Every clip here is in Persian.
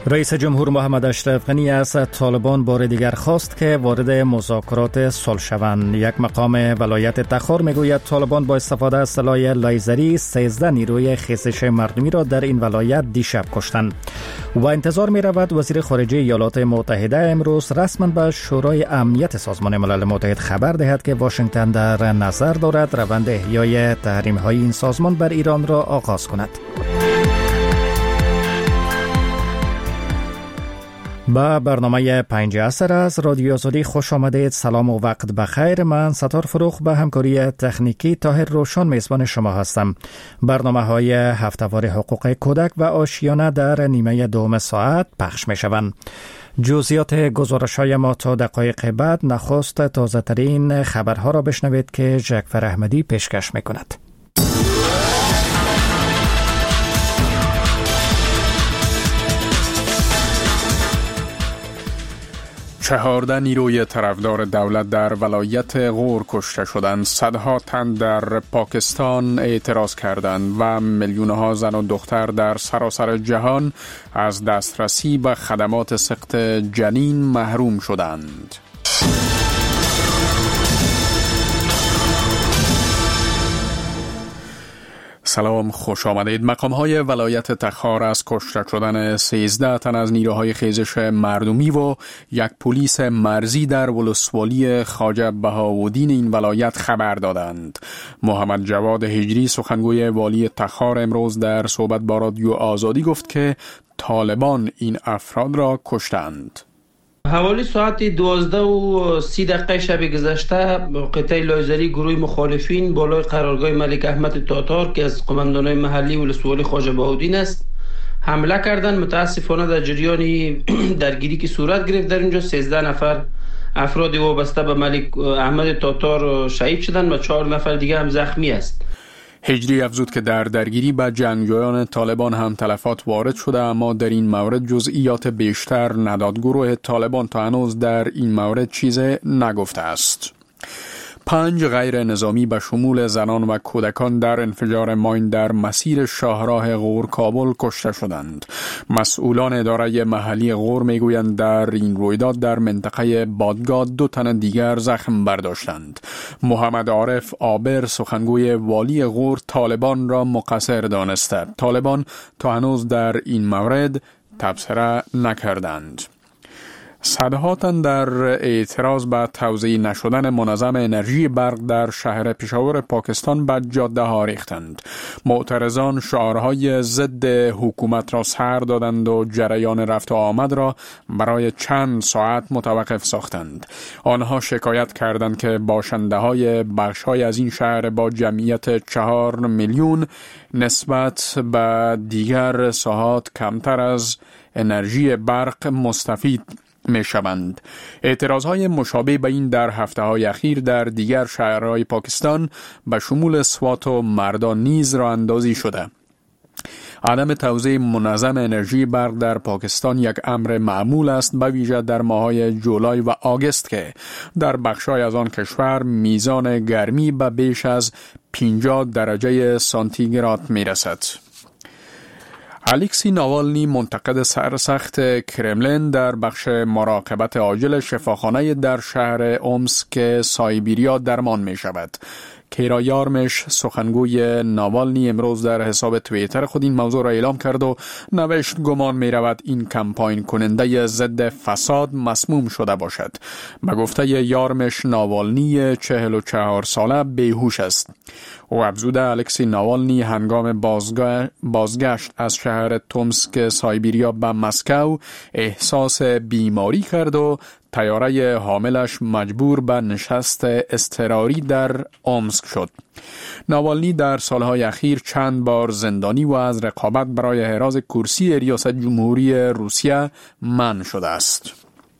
رئیس جمهور محمد اشرف غنی از طالبان بار دیگر خواست که وارد مذاکرات صلح شوند. یک مقام ولایت تخار میگوید طالبان با استفاده از سلاح لیزری 13 نیروی خیزش مردمی را در این ولایت دیشب کشتند و انتظار می رود وزیر خارجه ایالات متحده امروز رسما به شورای امنیت سازمان ملل متحد خبر دهد که واشنگتن در نظر دارد روند احیای تحریم های این سازمان بر ایران را آغاز کند. با برنامه 5 عصر از رادیو آزادی خوش آمدید. سلام و وقت بخیر. من ستار فروخ به همکاری تکنیکی طاهر روشن میزبان شما هستم. برنامه های هفته‌وار حقوق کودک و آشیانه در نیمه دوم ساعت پخش می شوند. جزئیات گزارش های ما تا دقایق بعد. نخست تازه ترین خبرها را بشنوید که جعفر احمدی پیشکش می کند. 14 نیروی طرفدار دولت در ولایت غور کشته شدند. صدها تن در پاکستان اعتراض کردند و میلیون‌ها زن و دختر در سراسر جهان از دسترسی به خدمات سقط جنین محروم شدند. سلام، خوش آمدید. مقام‌های ولایت تخار از کشته شدن 13 تن از نیروهای خیزش مردمی و یک پلیس مرزی در ولسوالی خواجه بهاءالدین این ولایت خبر دادند. محمد جواد هجری سخنگوی والی تخار امروز در صحبت با رادیو آزادی گفت که طالبان این افراد را کشتند. حوالی ساعت 12:30 شب گذشته قطعه لیزری گروه مخالفین بالای قرارگاه ملک احمد تاتار که از قماندانای محلی ولسوالی خواجه بهاءالدین است حمله کردند. متاسفانه در جریان درگیری که صورت گرفت در اینجا 13 نفر افراد وابسته به ملک احمد تاتار شهید شدند و 4 نفر دیگه هم زخمی است. هجری افزود که در درگیری با جنگجویان طالبان هم تلفات وارد شده، اما در این مورد جزئیات بیشتر نداد. گروه طالبان تا هنوز در این مورد چیزی نگفته است. 5 غیر نظامی به شمول زنان و کودکان در انفجار ماین در مسیر شاهراه غور کابل کشته شدند. مسئولان اداره محلی غور میگویند در این رویداد در منطقه بادگاه 2 تن دیگر زخم برداشتند. محمد عارف آبر سخنگوی والی غور طالبان را مقصر دانسته. طالبان تا هنوز در این مورد تبصره نکردند. صدها تن در اعتراض به توزیع نشدن منظم انرژی برق در شهر پشاور پاکستان به جاده ها ریختند. معترضان شعارهای ضد حکومت را سر دادند و جریان رفت و آمد را برای چند ساعت متوقف ساختند. آنها شکایت کردند که باشنده های بخش های از این شهر با جمعیت 4 میلیون نسبت به دیگر ساحات کمتر از انرژی برق مستفید می شوند. اعتراضهای مشابه به این در هفته‌های اخیر در دیگر شهرهای پاکستان به شمول سوات و مردان نیز راه اندازی شده. عدم توزیع منظم انرژی برق در پاکستان یک امر معمول است، به ویژه در ماه‌های جولای و آگوست که در بخش‌های از آن کشور میزان گرمی به بیش از 50 درجه سانتیگراد می‌رسد. الکسی ناوالنی منتقد سرسخت کرملین در بخش مراقبت عاجل شفاخانه در شهر اومسک سایبیریا درمان می شود. کیرا یارمش سخنگوی ناوالنی امروز در حساب توییتر خود این موضوع را اعلام کرد و نوشت گمان می رود این کمپاین کننده ضد فساد مسموم شده باشد. به گفته یارمش ناوالنی 44 ساله بیهوش است. او افزود الکسی ناوالنی هنگام بازگشت از شهر تومسک سایبیریا به مسکو احساس بیماری کرد و طیاره حاملش مجبور به نشست اضطراری در اومسک شد. ناوالنی در سالهای اخیر چند بار زندانی و از رقابت برای حراز کرسی ریاست جمهوری روسیه منع شده است.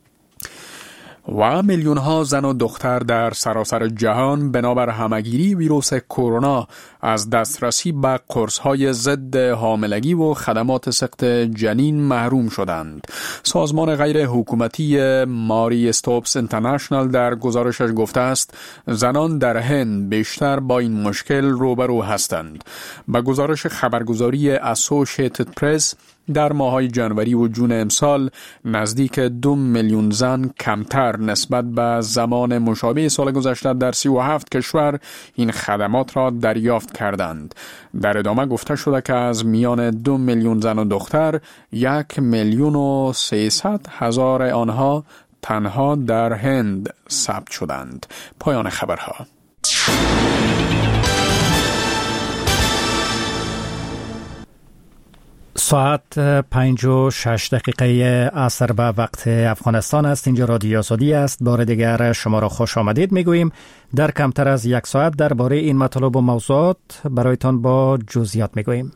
و میلیون‌ها زن و دختر در سراسر جهان بنابر همگیری ویروس کرونا از دسترسی به قرص‌های ضد حاملگی و خدمات سقط جنین محروم شدند. سازمان غیر حکومتی ماری استوپس اینترنشنال در گزارشش گفته است زنان در هند بیشتر با این مشکل روبرو هستند. به گزارش خبرگزاری اسوسییتد پرس در ماه‌های جنوری و جون امسال نزدیک 2 میلیون زن کمتر نسبت به زمان مشابه سال گذشته در 37 کشور این خدمات را دریافت کردند. در ادامه گفته شده که از میان 2 میلیون زن و دختر 1,300,000 آنها تنها در هند ثبت شدند. پایان خبرها. ساعت 5:06 عصر به وقت افغانستان است. اینجا رادیو آزادی است. بار دیگر شما را خوش آمدید میگوییم. در کمتر از یک ساعت درباره این مطالب و موضوعات برایتان با جزئیات میگوییم.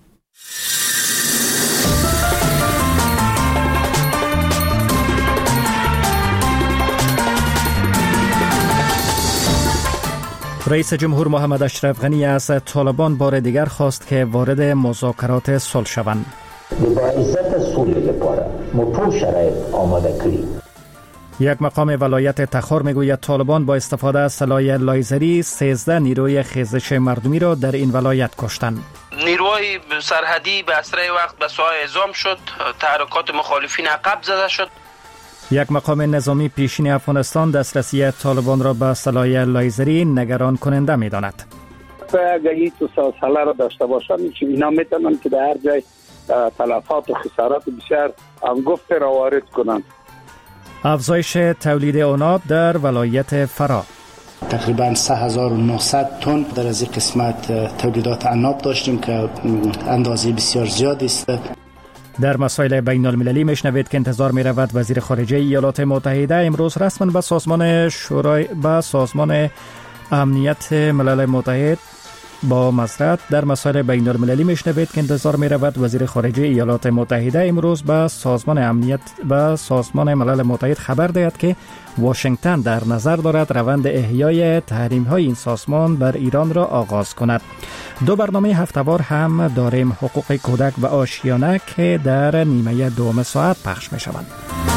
رئیس جمهور محمد اشرف غنی از طالبان بار دیگر خواست که وارد مذاکرات صلح شوند. با عزت صلح لپاره مطور شرایط آماده کردیم. یک مقام ولایت تخار میگوید طالبان با استفاده از سلاح لیزری 13 نیروی خیزش مردمی را در این ولایت کشتند. نیروهای سرحدی به اسرع وقت به ساحه اعزام شد، تحرکات مخالفین عقب زده شد. یک مقام نظامی پیشین افغانستان دسترسی طالبان را به سلاح لیزری نگران کننده می‌داند. اگر این تو ساله را داشته باشند اینا میتونن که در هر جای تلفات و خسارات بسیار هنگفت را وارد کنند. افزایش تولید عناب در ولایت فرا. تقریبا 3900 تن در از این قسمت تولیدات عناب داشتیم که اندازه بسیار زیادی است. در مسائل بین المللی میشنوید که انتظار می رود وزیر خارجه ایالات متحده امروز رسما به سازمان امنیت ملل متحد با مصرف در مسائل بین المللی میشنوید که انتظار می رود وزیر خارجه ایالات متحده امروز به سازمان ملل متحد خبر دهد که واشنگتن در نظر دارد روند احیای تحریم های این سازمان بر ایران را آغاز کند. دو برنامه هفته‌وار هم داریم، حقوق کودک و آشیانه که در نیمه دوم ساعت پخش می شوند.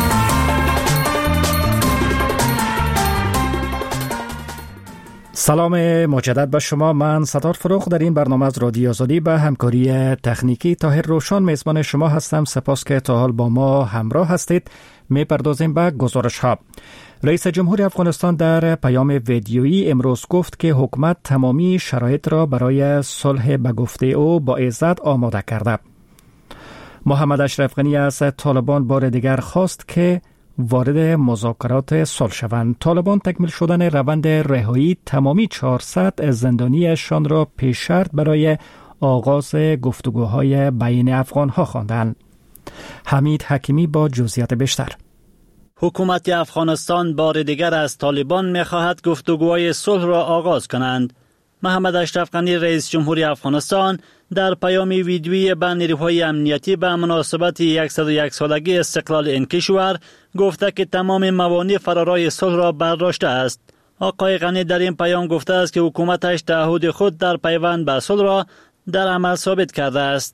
سلام مجدد به شما. من ستار فروخ در این برنامه از رادیو آزادی به همکاری تکنیکی طاهر روشن میزبان شما هستم. سپاس که تا حال با ما همراه هستید. میپردازیم به گزارش ها. رئیس جمهور افغانستان در پیام ویدیویی امروز گفت که حکومت تمامی شرایط را برای صلح به گفته او با عزت آماده کرده. محمد اشرف غنی از طالبان بار دیگر خواست که وارد مذاکرات صلح شوند. طالبان تکمیل شدن روند رهایی تمامی 400 زندانیشان را پیش شرط برای آغاز گفتگوهای بین افغانها خواندند. حمید حکیمی با جزئیات بیشتر. حکومت افغانستان بار دیگر از طالبان می‌خواهد گفتگوهای صلح را آغاز کنند. محمد اشرف غنی رئیس جمهوری افغانستان در پیام ویدیویی به نیروهای امنیتی به مناسبت 101 سالگی استقلال این کشور گفته که تمام موانع فرارای صلح را برداشته است. آقای غنی در این پیام گفته است که حکومتش تعهد خود در پیوند به صلح را در عمل ثابت کرده است.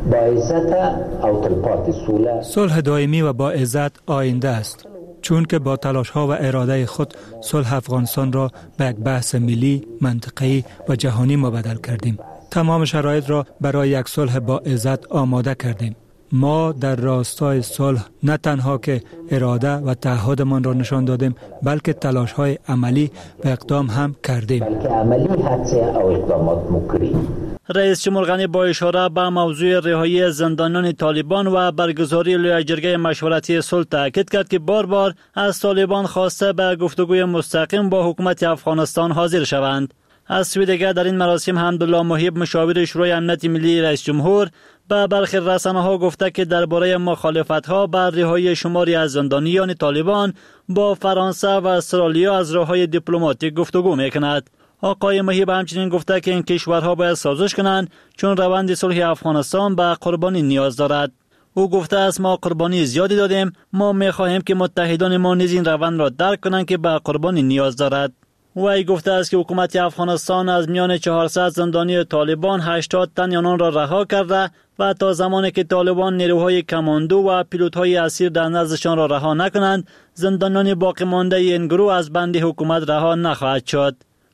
صلح دائمی و با عزت آینده است، چون که با تلاش ها و اراده خود صلح افغانستان را به یک بحث ملی، منطقه‌ای و جهانی مبدل کردیم. تمام شرایط را برای یک صلح با عزت آماده کردیم. ما در راستای صلح نه تنها که اراده و تعهدمان را نشان دادیم، بلکه تلاش های عملی و اقدام هم کردیم. رئیس جمهور غنی با اشاره به موضوع رهایی زندانیان طالبان و برگزاری لوی جرگه مشورتی صلح تاکید کرد که بار بار از طالبان خواسته به گفتگوی مستقیم با حکومت افغانستان حاضر شوند. از سوی دیگر در این مراسم حمدالله محیب مشاور شورای امنیت ملی رئیس جمهور به برخی رسانه‌ها گفته که درباره مخالفت‌ها بر رهایی شماری از زندانیان طالبان با فرانسه و استرالیا از راه‌های دیپلماتیک گفتگو می‌کند. آقای محیب همچنین گفته که این کشورها باید سازش کنند چون روند صلح افغانستان به قربانی نیاز دارد. او گفته است ما قربانی زیادی دادیم، ما می‌خواهیم که متحدان ما نیز این روند را درک کنند که به قربانی نیاز دارد. وی گفته است که حکومت افغانستان از میان 400 زندانی طالبان 80 تن آنان را رها کرده و تا زمانی که طالبان نیروهای کماندو و پیلوت‌های اسیر در نزدشان را رها نکنند، زندانیان باقی مانده این گروه از بند حکومت رها نخواهد شد.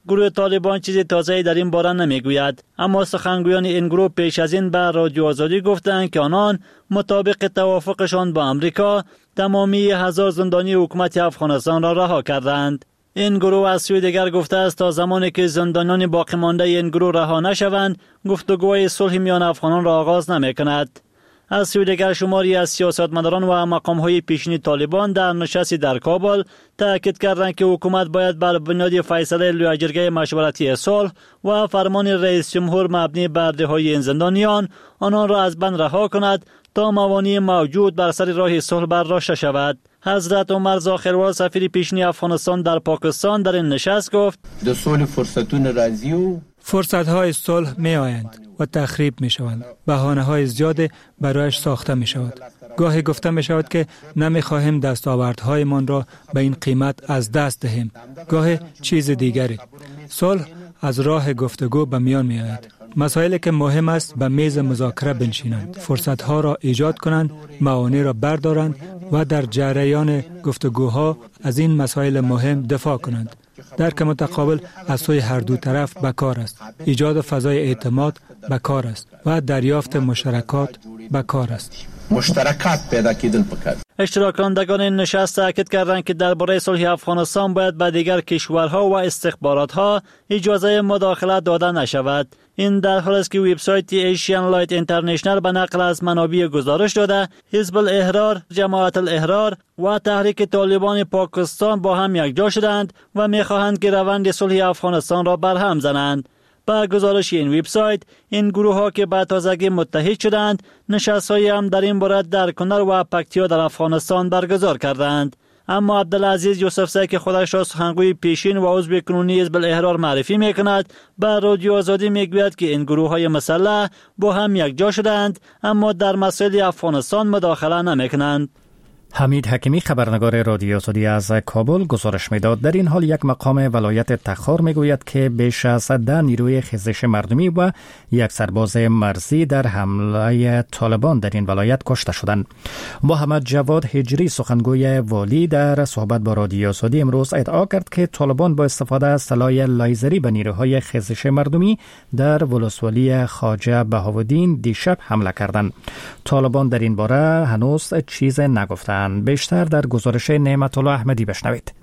گروه طالبان چیز تازه‌ای در این باره نمیگوید، اما سخنگویان این گروه پیش از این به رادیو آزادی گفتند که آنان مطابق توافقشان با امریکا تمامی 1000 زندانی حکومت افغانستان را رها کردند. این گروه از سوی دیگر گفته است تا زمانی که زندانیان باقی مانده این گروه رها نشوند، گفتگوهای صلح میان افغانان را آغاز نمی‌کند. از سوی دیگر شماری از سیاستمداران و مقام‌های پیشین طالبان در نشستی در کابل تاکید کردند که حکومت باید بر بنیاد فیصله لوی جرگه مشورتی صلح و فرمان رئیس جمهور مبنی بر رهایی این زندانیان آنان را از بند رها کند تا موانع موجود بر سر راه صلح برداشته شود. حضرت عمر زاخروال سفیر پیشین افغانستان در پاکستان در این نشست گفت: د صلح فرصتونه راځي او فرصت‌های صلح می آیند و تخریب می شوند. بهانه‌های زیاد برایش ساخته می شود. گاهی گفته می شود که نمی خواهیم دستاوردهایمان را به این قیمت از دست دهیم. گاهی چیز دیگری. صلح از راه گفتگو به میان می آید. مسائلی که مهم است به میز مذاکره بنشینند، فرصتها را ایجاد کنند، موانع را بردارند و در جریان گفتگوها از این مسائل مهم دفاع کنند. درک متقابل از سوی هر دو طرف به کار است. ایجاد فضای اعتماد به کار است و دریافت مشترکات به کار است. مشترکات پیدا کیدل پکار. اشتراک کنندگان این نشست تاکید کردند که درباره صلح افغانستان باید به دیگر کشورها و استخباراتها اجازه مداخلت داده نشود. این در حالی است که وبسایت ایشین لایت اینترنشنال به نقل از منابع گزارش داده حزب الاحرار، جماعت الاحرار و تحریک طالبان پاکستان با هم یکجا شدند و می‌خواهند که روند صلح افغانستان را برهم زنند. با گزارش این وبسایت، این گروه ها که به تازگی متحد شدند، نشست‌های هم در این باره در کنر و پکتیا در افغانستان برگزار کردند. اما عبدالعزیز یوسفزی که خودش را سخنگوی پیشین و عضو کنونی حزب الاحرار معرفی می‌کند، به رادیو آزادی می‌گوید که این گروه‌های مسلح با هم یکجا شدند اما در مسائل افغانستان مداخله نمی‌کنند. حمید حکیمی خبرنگار رادیو آزادی از کابل گزارش میداد. در این حال یک مقام ولایت تخار میگوید که بیش از 10 نیروی خیزش مردمی و یک سرباز مرزی در حمله طالبان در این ولایت کشته شدند. محمد جواد هجری سخنگوی والی در صحبت با رادیو آزادی امروز ادعا کرد که طالبان با استفاده از سلاح لیزری به نیروهای خیزش مردمی در ولسوالی خواجه بهاءالدین دیشب حمله کردند. طالبان در این باره هنوز چیز نگفتند. بیشتر در گزارش نعمت الله احمدی بشنوید.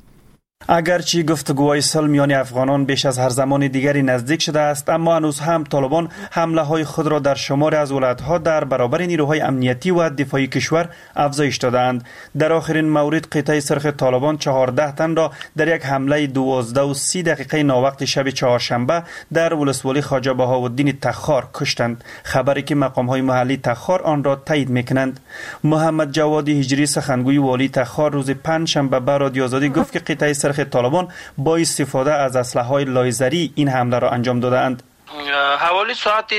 اگرچه گفتگوهای صلح میان افغانان بیش از هر زمان دیگری نزدیک شده است، اما هنوز هم طالبان حمله های خود را در شمار از ولایت‌ها در برابر نیروهای امنیتی و دفاعی کشور افزایش دادند. در آخرین مورد قطعه سرخ طالبان 14 تن را در یک حمله 12:30 ناوقت شب چهارشنبه در ولسوالی خواجه بهاءالدین تخار کشتند، خبری که مقام‌های محلی تخار آن را تایید می‌کنند. محمد جواد هجری سخنگوی والی تخار روز پنجشنبه به رادیو آزادی گفت که قطعه سرخ طالبان با استفاده از اسلحه‌های لیزری این حمله را انجام دادند. حوالی ساعت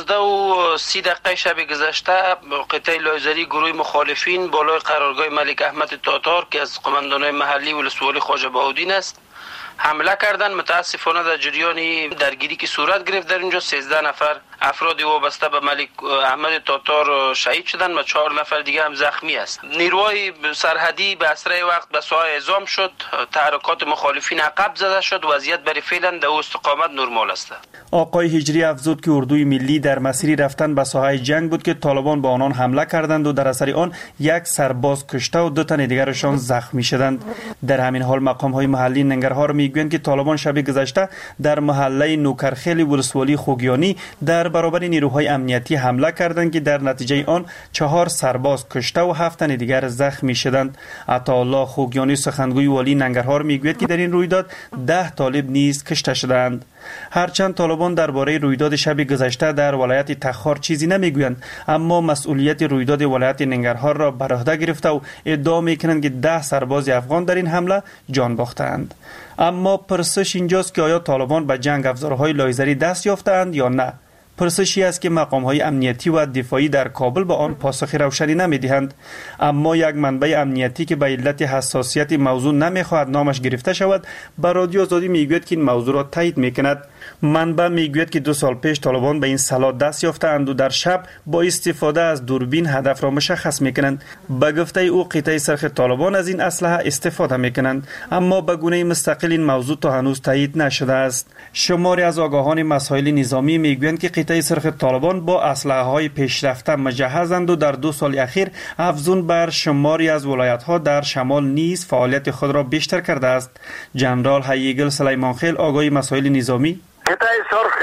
12:30 شب گذشته قطعه لیزری گروه مخالفین بالای قرارگاه ملک احمد تاتار که از قماندان‌های محلی ولسوالی خواجه بهاءالدین است حمله کردند. متاسفانه در جریان درگیری که صورت گرفت در اینجا 13 نفر افراد وابسته به ملک احمد تاتار شهید شدند و 4 نفر دیگه هم زخمی است. نیروهای سرحدی به اسرع وقت به ساحه اعزام شد، تحرکات مخالفین عقب زده شد، وضعیت برای فعلا در استقامت نرمال است. آقای هجری افزود که اردوی ملی در مسیر رفتن به ساحه جنگ بود که طالبان با آنان حمله کردند و در اثر آن یک سرباز کشته و 2 تن دیگرشان زخمی شدند. در همین حال مقام‌های محلی ننگرهار میگویند که طالبان شب گذشته در محله نوکرخیل ولسوالی خوگیانی در برابر نیروهای امنیتی حمله کردند که در نتیجه آن 4 سرباز کشته و 7 تن دیگر زخمی شدند. عطاالله خوگیانی سخنگوی والی ننگرهار میگوید که در این رویداد 10 طالب نیز کشته شدند. هرچند طالبان درباره رویداد شب گذشته در ولایت تخار چیزی نمیگویند، اما مسئولیت رویداد ولایت ننگرهار را بر عهده گرفته و ادعا میکنند که 10 سرباز افغان در این حمله جان باختند. اما پرسش اینجاست که آیا طالبان به جنگ افزارهای لیزری دست یافتند یا نه؟ پرسشی است که مقام‌های امنیتی و دفاعی در کابل با آن پاسخ روشنی نمی‌دهند. اما یک منبع امنیتی که به علت حساسیت موضوع نمی‌خواهد نامش گرفته شود، به رادیو آزادی میگوید که این موضوع را تایید می‌کند. منبع میگوید که 2 سال پیش طالبان به این سلاح دست یافتند و در شب با استفاده از دوربین هدف را مشخص میکنند. به گفته او قطعه سرخ طالبان از این اسلحه استفاده میکنند، اما به گونه مستقل این موضوع تا هنوز تایید نشده است. شماری از آگاهان مسائل نظامی میگویند که قطعه سرخ طالبان با اسلحه های پیشرفته مجهزند و در 2 سال اخیر افزون بر شماری از ولایت ها در شمال نیز فعالیت خود را بیشتر کرده است. جنرال هیگل سلیمانخیل آگاه مسائل نظامی: قطعه سرخ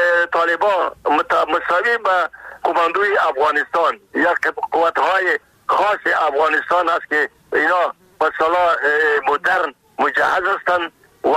طالبان مساوی به کماندوی افغانستان، یک قوت‌های خاص افغانستان است که اینا با سلاح مدرن مجهز هستند و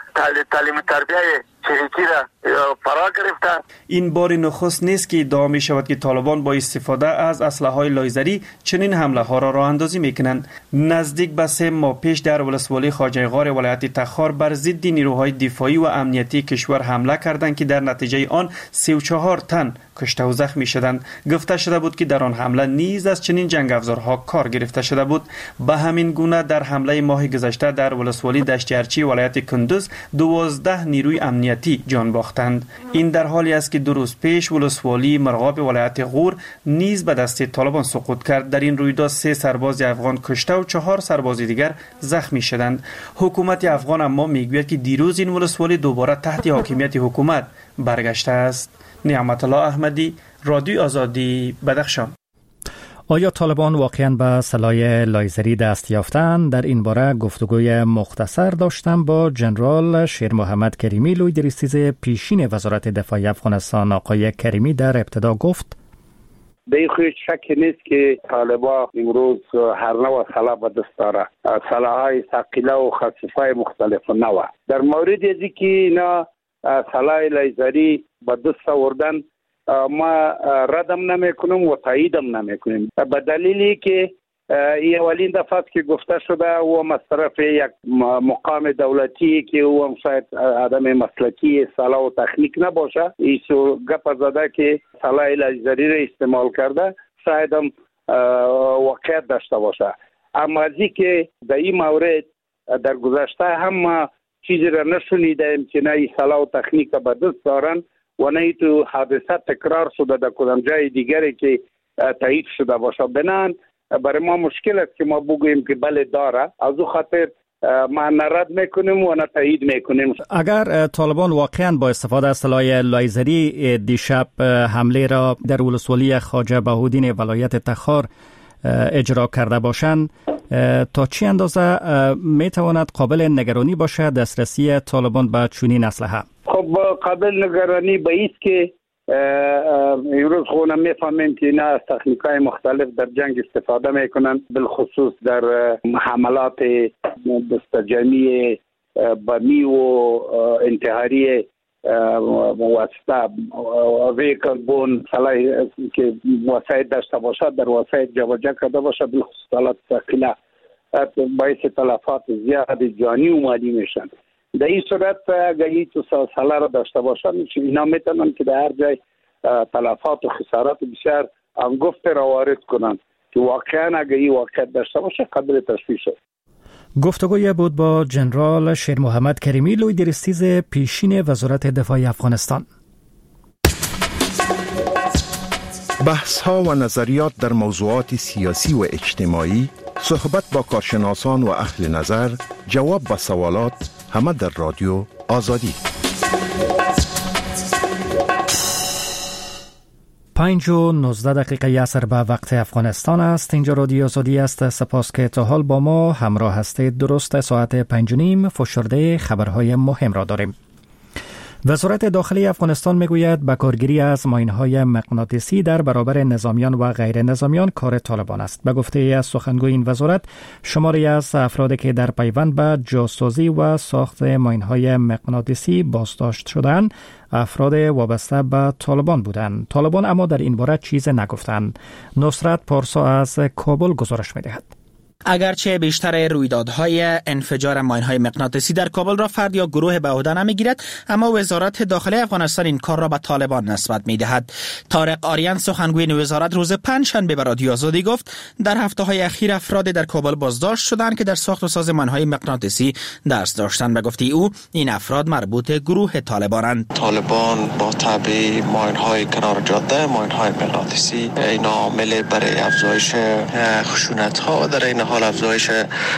تعلیم تربیه چریکی را فرا گرفته. این بار نخست نیست که ادعا می شود که طالبان با استفاده از اسلحه های لیزری چنین حمله ها را راه اندازی می کنند. نزدیک به 3 ماه پیش در ولسوالی خواجه غار ولایت تخار بر ضد نیروهای دفاعی و امنیتی کشور حمله کردند که در نتیجه آن 34 تن کشته و زخمی شدند. گفته شده بود که در آن حمله نیز از چنین جنگ افزارها کار گرفته شده بود. به همین گونه در حمله ماه گذشته در ولسوالی دشت ارچی ولایت کندوز 12 نیروی امنیتی جان باختند. این در حالی است که 2 روز پیش ولسوالی مرغاب ولایت غور نیز به دست طالبان سقوط کرد. در این رویداد 3 سرباز افغان کشته و 4 سرباز دیگر زخمی شدند. حکومت افغان اما میگوید که دیروز این ولسوالی دوباره تحت حاکمیت حکومت برگشته است. نعمت الله احمدی، رادیو آزادی، بدخشان. آیا طالبان واقعاً به سلاح لیزری دست یافتند؟ در این باره گفتگوی مختصر داشتم با جنرال شیر محمد کریمی. لوی درستیز پیشین وزارت دفاع افغانستان آقای کریمی در ابتدا گفت: به این خیلی شک نیست که طالبان امروز هر نوع سلاح به دست داره، سلاح‌های ثقیله و خفیفه مختلف نوع. در مورد ازی که اینا سلاح لیزری به دست آوردن ما ردم نمیکنیم و تاییدم نمیکنیم، به دلیلی که این اولین دفعه که گفته شده و مصرف یک مقام دولتی که او هم شاید آدم مسلکی سلاح و تکنیک نباشه، ایسو گپ زده که سلاح لیزری را استعمال کرده شاید هم واقعیت داشته باشه. اما از این که در این مورد در گذشته هم چیزی را نشنیدیم که نه این سلاح و تکنیک به دست دارن و نه تو حادثه تکرار شده در کدام جای دیگری که تایید شده باشه. بنان برای ما مشکل است که ما بگوییم که بله داره. از او خاطر ما نرد میکنیم و نه تایید میکنیم. اگر طالبان واقعا با استفاده از سلاح لیزری دیشب حمله را در ولسوالی خواجه بهودین ولایت تخار اجرا کرده باشند، تا چه اندازه میتواند قابل نگرانی باشه دسترسی طالبان به چنین اسلحه؟ خب قابل نگرانی به ایست که امروز خودم میفهمیم که اینا از تکنیک‌های مختلف در جنگ استفاده میکنن، بالخصوص در حملات دستجمعی بمی و انتحاری واسطه ویکل بون سلاح که وسایل داشته باشد در وسایل جابجا کرده باشد، بالخصوص سلاح ثقیله باعث تلفات زیاد جانی و مالی میشن. در این صورت اگر این تو سلاح را داشته باشد اینا میتونن که در هر جای تلفات و خسارات بسیار انگفته را وارد کنن که واقعا اگر این واقعیت داشته باشه قابل تشویش است. گفتگوی بود با جنرال شیر محمد کریمی، لوی درستیز پیشین وزارت دفاع افغانستان. بحث ها و نظریات در موضوعات سیاسی و اجتماعی، صحبت با کارشناسان و اهل نظر، جواب به سوالات، همه در رادیو آزادی. 5:19 عصر به وقت افغانستان است. اینجا رادیو آزادی است. سپاس که تا حال با ما همراه هستید. درست ساعت 5:30 فشرده خبرهای مهم را داریم. وزارت داخلی افغانستان میگوید به کارگیری از ماین‌های مغناطیسی در برابر نظامیان و غیر نظامیان کار طالبان است. به گفته از سخنگوی این وزارت، شماری از افرادی که در پیوند به جاسازی و ساخت ماین‌های مغناطیسی بازداشت شدند، افراد وابسته به طالبان بودند. طالبان اما در این باره چیز نگفتند. نصرت پارسا از کابل گزارش می‌دهد. اگرچه بیشتر رویدادهای انفجار ماین‌های مغناطیسی در کابل را فرد یا گروه به عهده نمی‌گیرد، اما وزارت داخلی افغانستان این کار را به طالبان نسبت می‌دهد. طارق آریان سخنگوی وزارت روز پنجشنبه به رادیو آزادی گفت در هفته‌های اخیر افراد در کابل بازداشت شدند که در ساخت و ساز ماین‌های مغناطیسی دست داشتند. به گفته او این افراد مربوط گروه طالبانند. طالبان با تابع ماین‌های کنار جاده، ماین‌های مغناطیسی، این عامل برای افزایش خشونت‌ها در این حال افزایش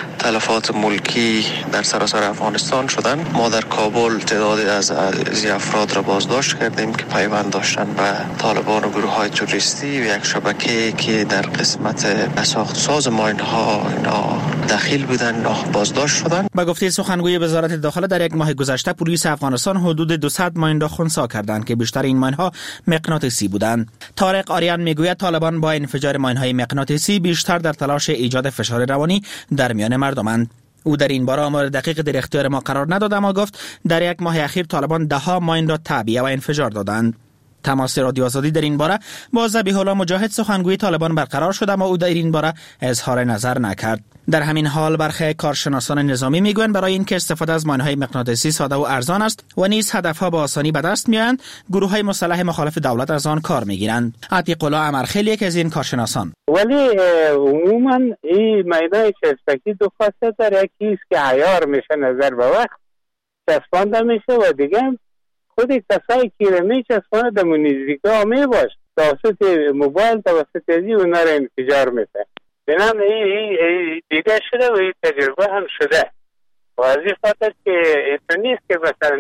تلفات ملکی در سراسر افغانستان شدن. ما در کابل تعدادی از افراد را بازداشت کردیم که پیوند داشتن به طالبان و گروه‌های توریستی و یک شبکه که در قسمت ساخت ساز ماین‌ها اینا دخیل بودن بازداشت شدن. به گفته سخنگوی وزارت داخله در یک ماه گذشته پلیس افغانستان حدود 200 ماین را خنثی کردند که بیشتر این ماین‌ها مغناطیسی بودند. طارق آریان میگوید طالبان با انفجار ماین‌های مغناطیسی بیشتر در تلاش ایجاد فشار روانی در میان مردمند. او در این باره آمار دقیق در اختیار ما قرار نداد، اما گفت در یک ماه اخیر طالبان 10 ماین را تعبیه و انفجار دادند. تماس رادیو آزادی در این باره با ذبیح الله مجاهد سخنگوی طالبان برقرار شد، اما او در این باره اظهار نظر نکرد. در همین حال برخی کارشناسان نظامی میگویند برای اینکه استفاده از ماین‌های مغناطیسی ساده و ارزان است و نیز هدفها با آسانی به دست میآیند، گروه‌های مسلح مخالف دولت از آن کار میگیرند. عتیق الله امرخیل یک از این کارشناسان. ولی عموما این ماین‌های چسبکی دو خاصیت داره، یکی است که عیار میشه نظر به وقت چسبانده میشه و دیگه خود کسایی که میچسبانه در نزدیکا میباش توسط موبایل توسط ازی اونا را انفجار میده. بنام این دیده شده و این تجربه هم شده و از این خاطر که ایتون نیست که مثلا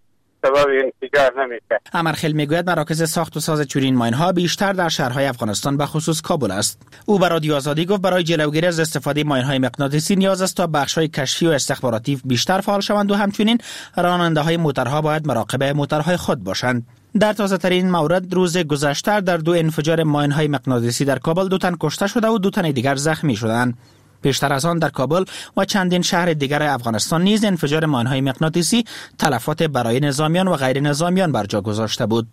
سبب انفجار نمیشه. امرخیل میگوید مراکز ساخت و ساز چنین ماین‌ها بیشتر در شهرهای افغانستان به خصوص کابل است. او به رادیو آزادی گفت برای جلوگیری از استفاده ماین‌های مغناطیسی نیاز است تا بخش‌های کشفی و استخباراتی بیشتر فعال شوند و همچنین راننده‌های موترها باید مراقب موترهای خود باشند. در تازه ترین مورد روز گذشته در 2 انفجار ماین‌های مغناطیسی در کابل 2 تن کشته شده و 2 تن دیگر زخمی شدند. پیشتر از آن در کابل و چندین شهر دیگر افغانستان نیز انفجار ماین‌های مغناطیسی تلفات برای نظامیان و غیر نظامیان بر جا گذاشته بود.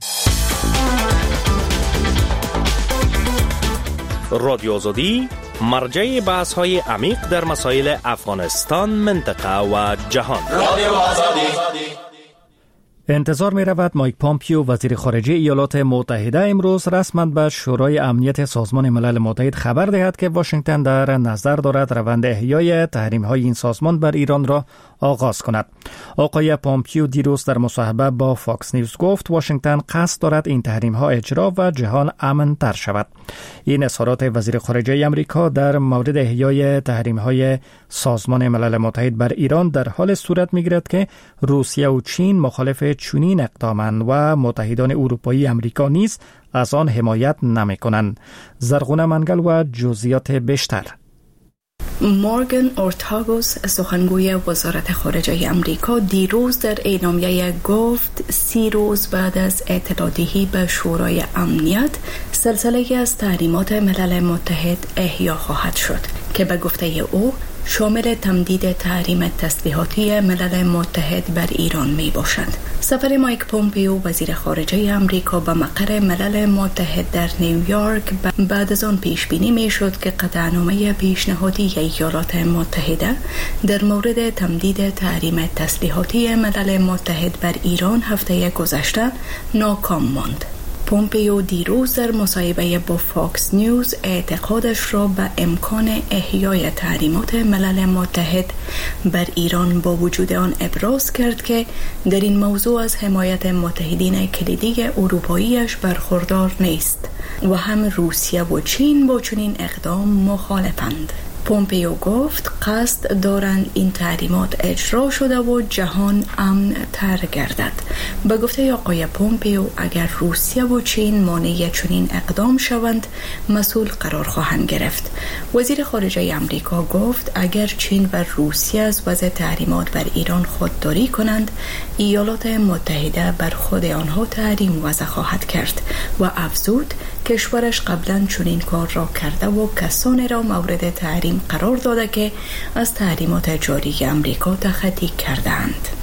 رادیو آزادی مرجع بحث‌های عمیق در مسائل افغانستان، منطقه و جهان. رادیو آزادی. انتظار می رود مایک پامپیو وزیر خارجه ایالات متحده امروز رسما به شورای امنیت سازمان ملل متحد خبر دهد که واشنگتن در نظر دارد روند احیای تحریم‌های این سازمان بر ایران را آغاز کند. آقای پامپیو دیروز در مصاحبه با فاکس نیوز گفت واشنگتن قصد دارد این تحریم‌ها اجرا و جهان امن‌تر شود. این اظهارات وزیر خارجه آمریکا در مورد احیای تحریم‌های سازمان ملل متحد بر ایران در حال صورت می‌گیرد که روسیه و چین مخالف چنین اقدامند و متحدان اروپایی امریکا نیز از آن حمایت نمی‌کنند. زرغونه منگل و جزئیات بیشتر. مورگان اورتاگوس سخنگوی وزارت خارجه امریکا دیروز در اعلامیه گفت 30 روز بعد از اطلاع‌دهی به شورای امنیت سلسله از تحریمات ملل متحد احیا خواهد شد که به گفته او شامل تمدید تحریم تسلیحاتی ملل متحد بر ایران می باشد. سفر مایک پومپیو وزیر خارجه امریکا به مقر ملل متحد در نیویورک بعد از آن پیش بینی می شد که قطعنامه پیشنهادی ایالات متحده در مورد تمدید تحریم تسلیحاتی ملل متحد بر ایران هفته گذشته ناکام ماند. پومپیو دیروز در مصاحبه با فاکس نیوز اعتقادش را به امکان احیای تحریمات ملل متحد بر ایران با وجود آن ابراز کرد که در این موضوع از حمایت متحدین کلیدی اروپاییش برخوردار نیست و هم روسیه و چین با چنین اقدام مخالفند. پومپیو گفت قصد دارند این تحریمات اجرا شده و جهان امن تر گردد. به گفته آقای پومپیو اگر روسیه و چین مانع چنین اقدام شوند مسئول قرار خواهند گرفت. وزیر خارجه امریکا گفت اگر چین و روسیه از وضع تحریمات بر ایران خودداری کنند ایالات متحده بر خود آنها تحریم وضع خواهد کرد و افزود کشورش قبلا چنین کار را کرده و کسانی را مورد تحریم قرار داده که از تحریمات جاری امریکا تخطی کردند.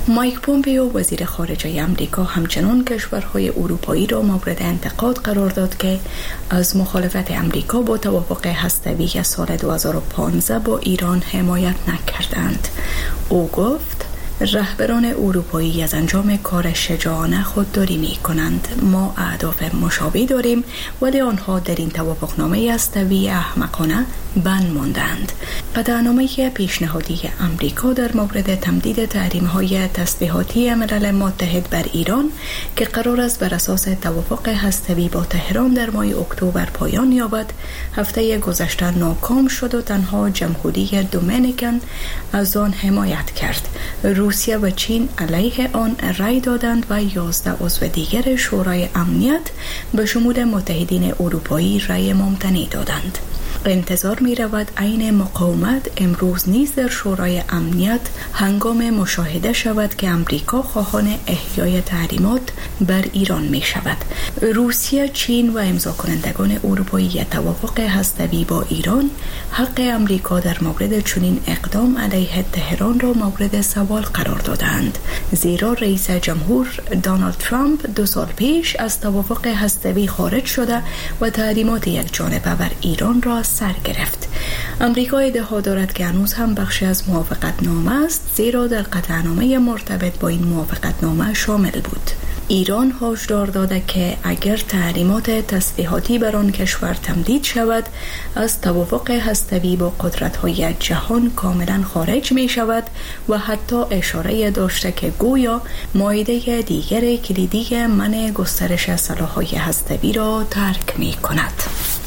مایک پومپیو وزیر خارجه آمریکا همچنان کشورهای اروپایی را مورد انتقاد قرار داد که از مخالفت آمریکا با توافق هسته‌ای سال 2015 با ایران حمایت نکردند. او گفت رهبران اروپایی از انجام کار شجاعانه خودداری می کنند. ما اهداف مشابه داریم ولی آنها در این توافقنامه هسته‌ای احمقانه بند ماندند. قطعنامه پیشنهادی امریکا در مورد تمدید تحریم‌های تسلیحاتی ملل متحد بر ایران که قرار است بر اساس توافق هسته‌ای با تهران در ماه اکتبر پایان یابد، هفته گذشته ناکام شد و تنها جمهوری دومینیکن از آن حمایت کرد. روسیه و چین علیه آن رأی دادند و 11 عضو دیگر شورای امنیت به شمول متحدین اروپایی رأی ممتنع دادند. انتظار می رود عین مقاومت امروز نیز در شورای امنیت هنگام مشاهده شود که امریکا خواهان احیای تحریمات بر ایران می شود. روسیه، چین و امضا کنندگان اروپایی توافق هسته‌ای با ایران حق امریکا در مورد چنین اقدام علیه تهران را مورد سوال قرار دادند، زیرا رئیس جمهور دونالد ترامپ 2 سال پیش از توافق هسته‌ای خارج شده و تحریمات یک جانبه بر ایران را سر گرفت. امریکا ادعا دارد که هنوز هم بخشی از موافقتنامه است، زیرا در قطعنامه مرتبط با این موافقتنامه شامل بود. ایران هشدار داده که اگر تحریمات تسلیحاتی بر آن کشور تمدید شود، از توافق هسته‌ای با قدرت‌های جهان کاملا خارج می شود و حتی اشاره داشته که گویا مایده دیگر کلیدی منع گسترش سلاح‌های هسته‌ای را ترک می کند.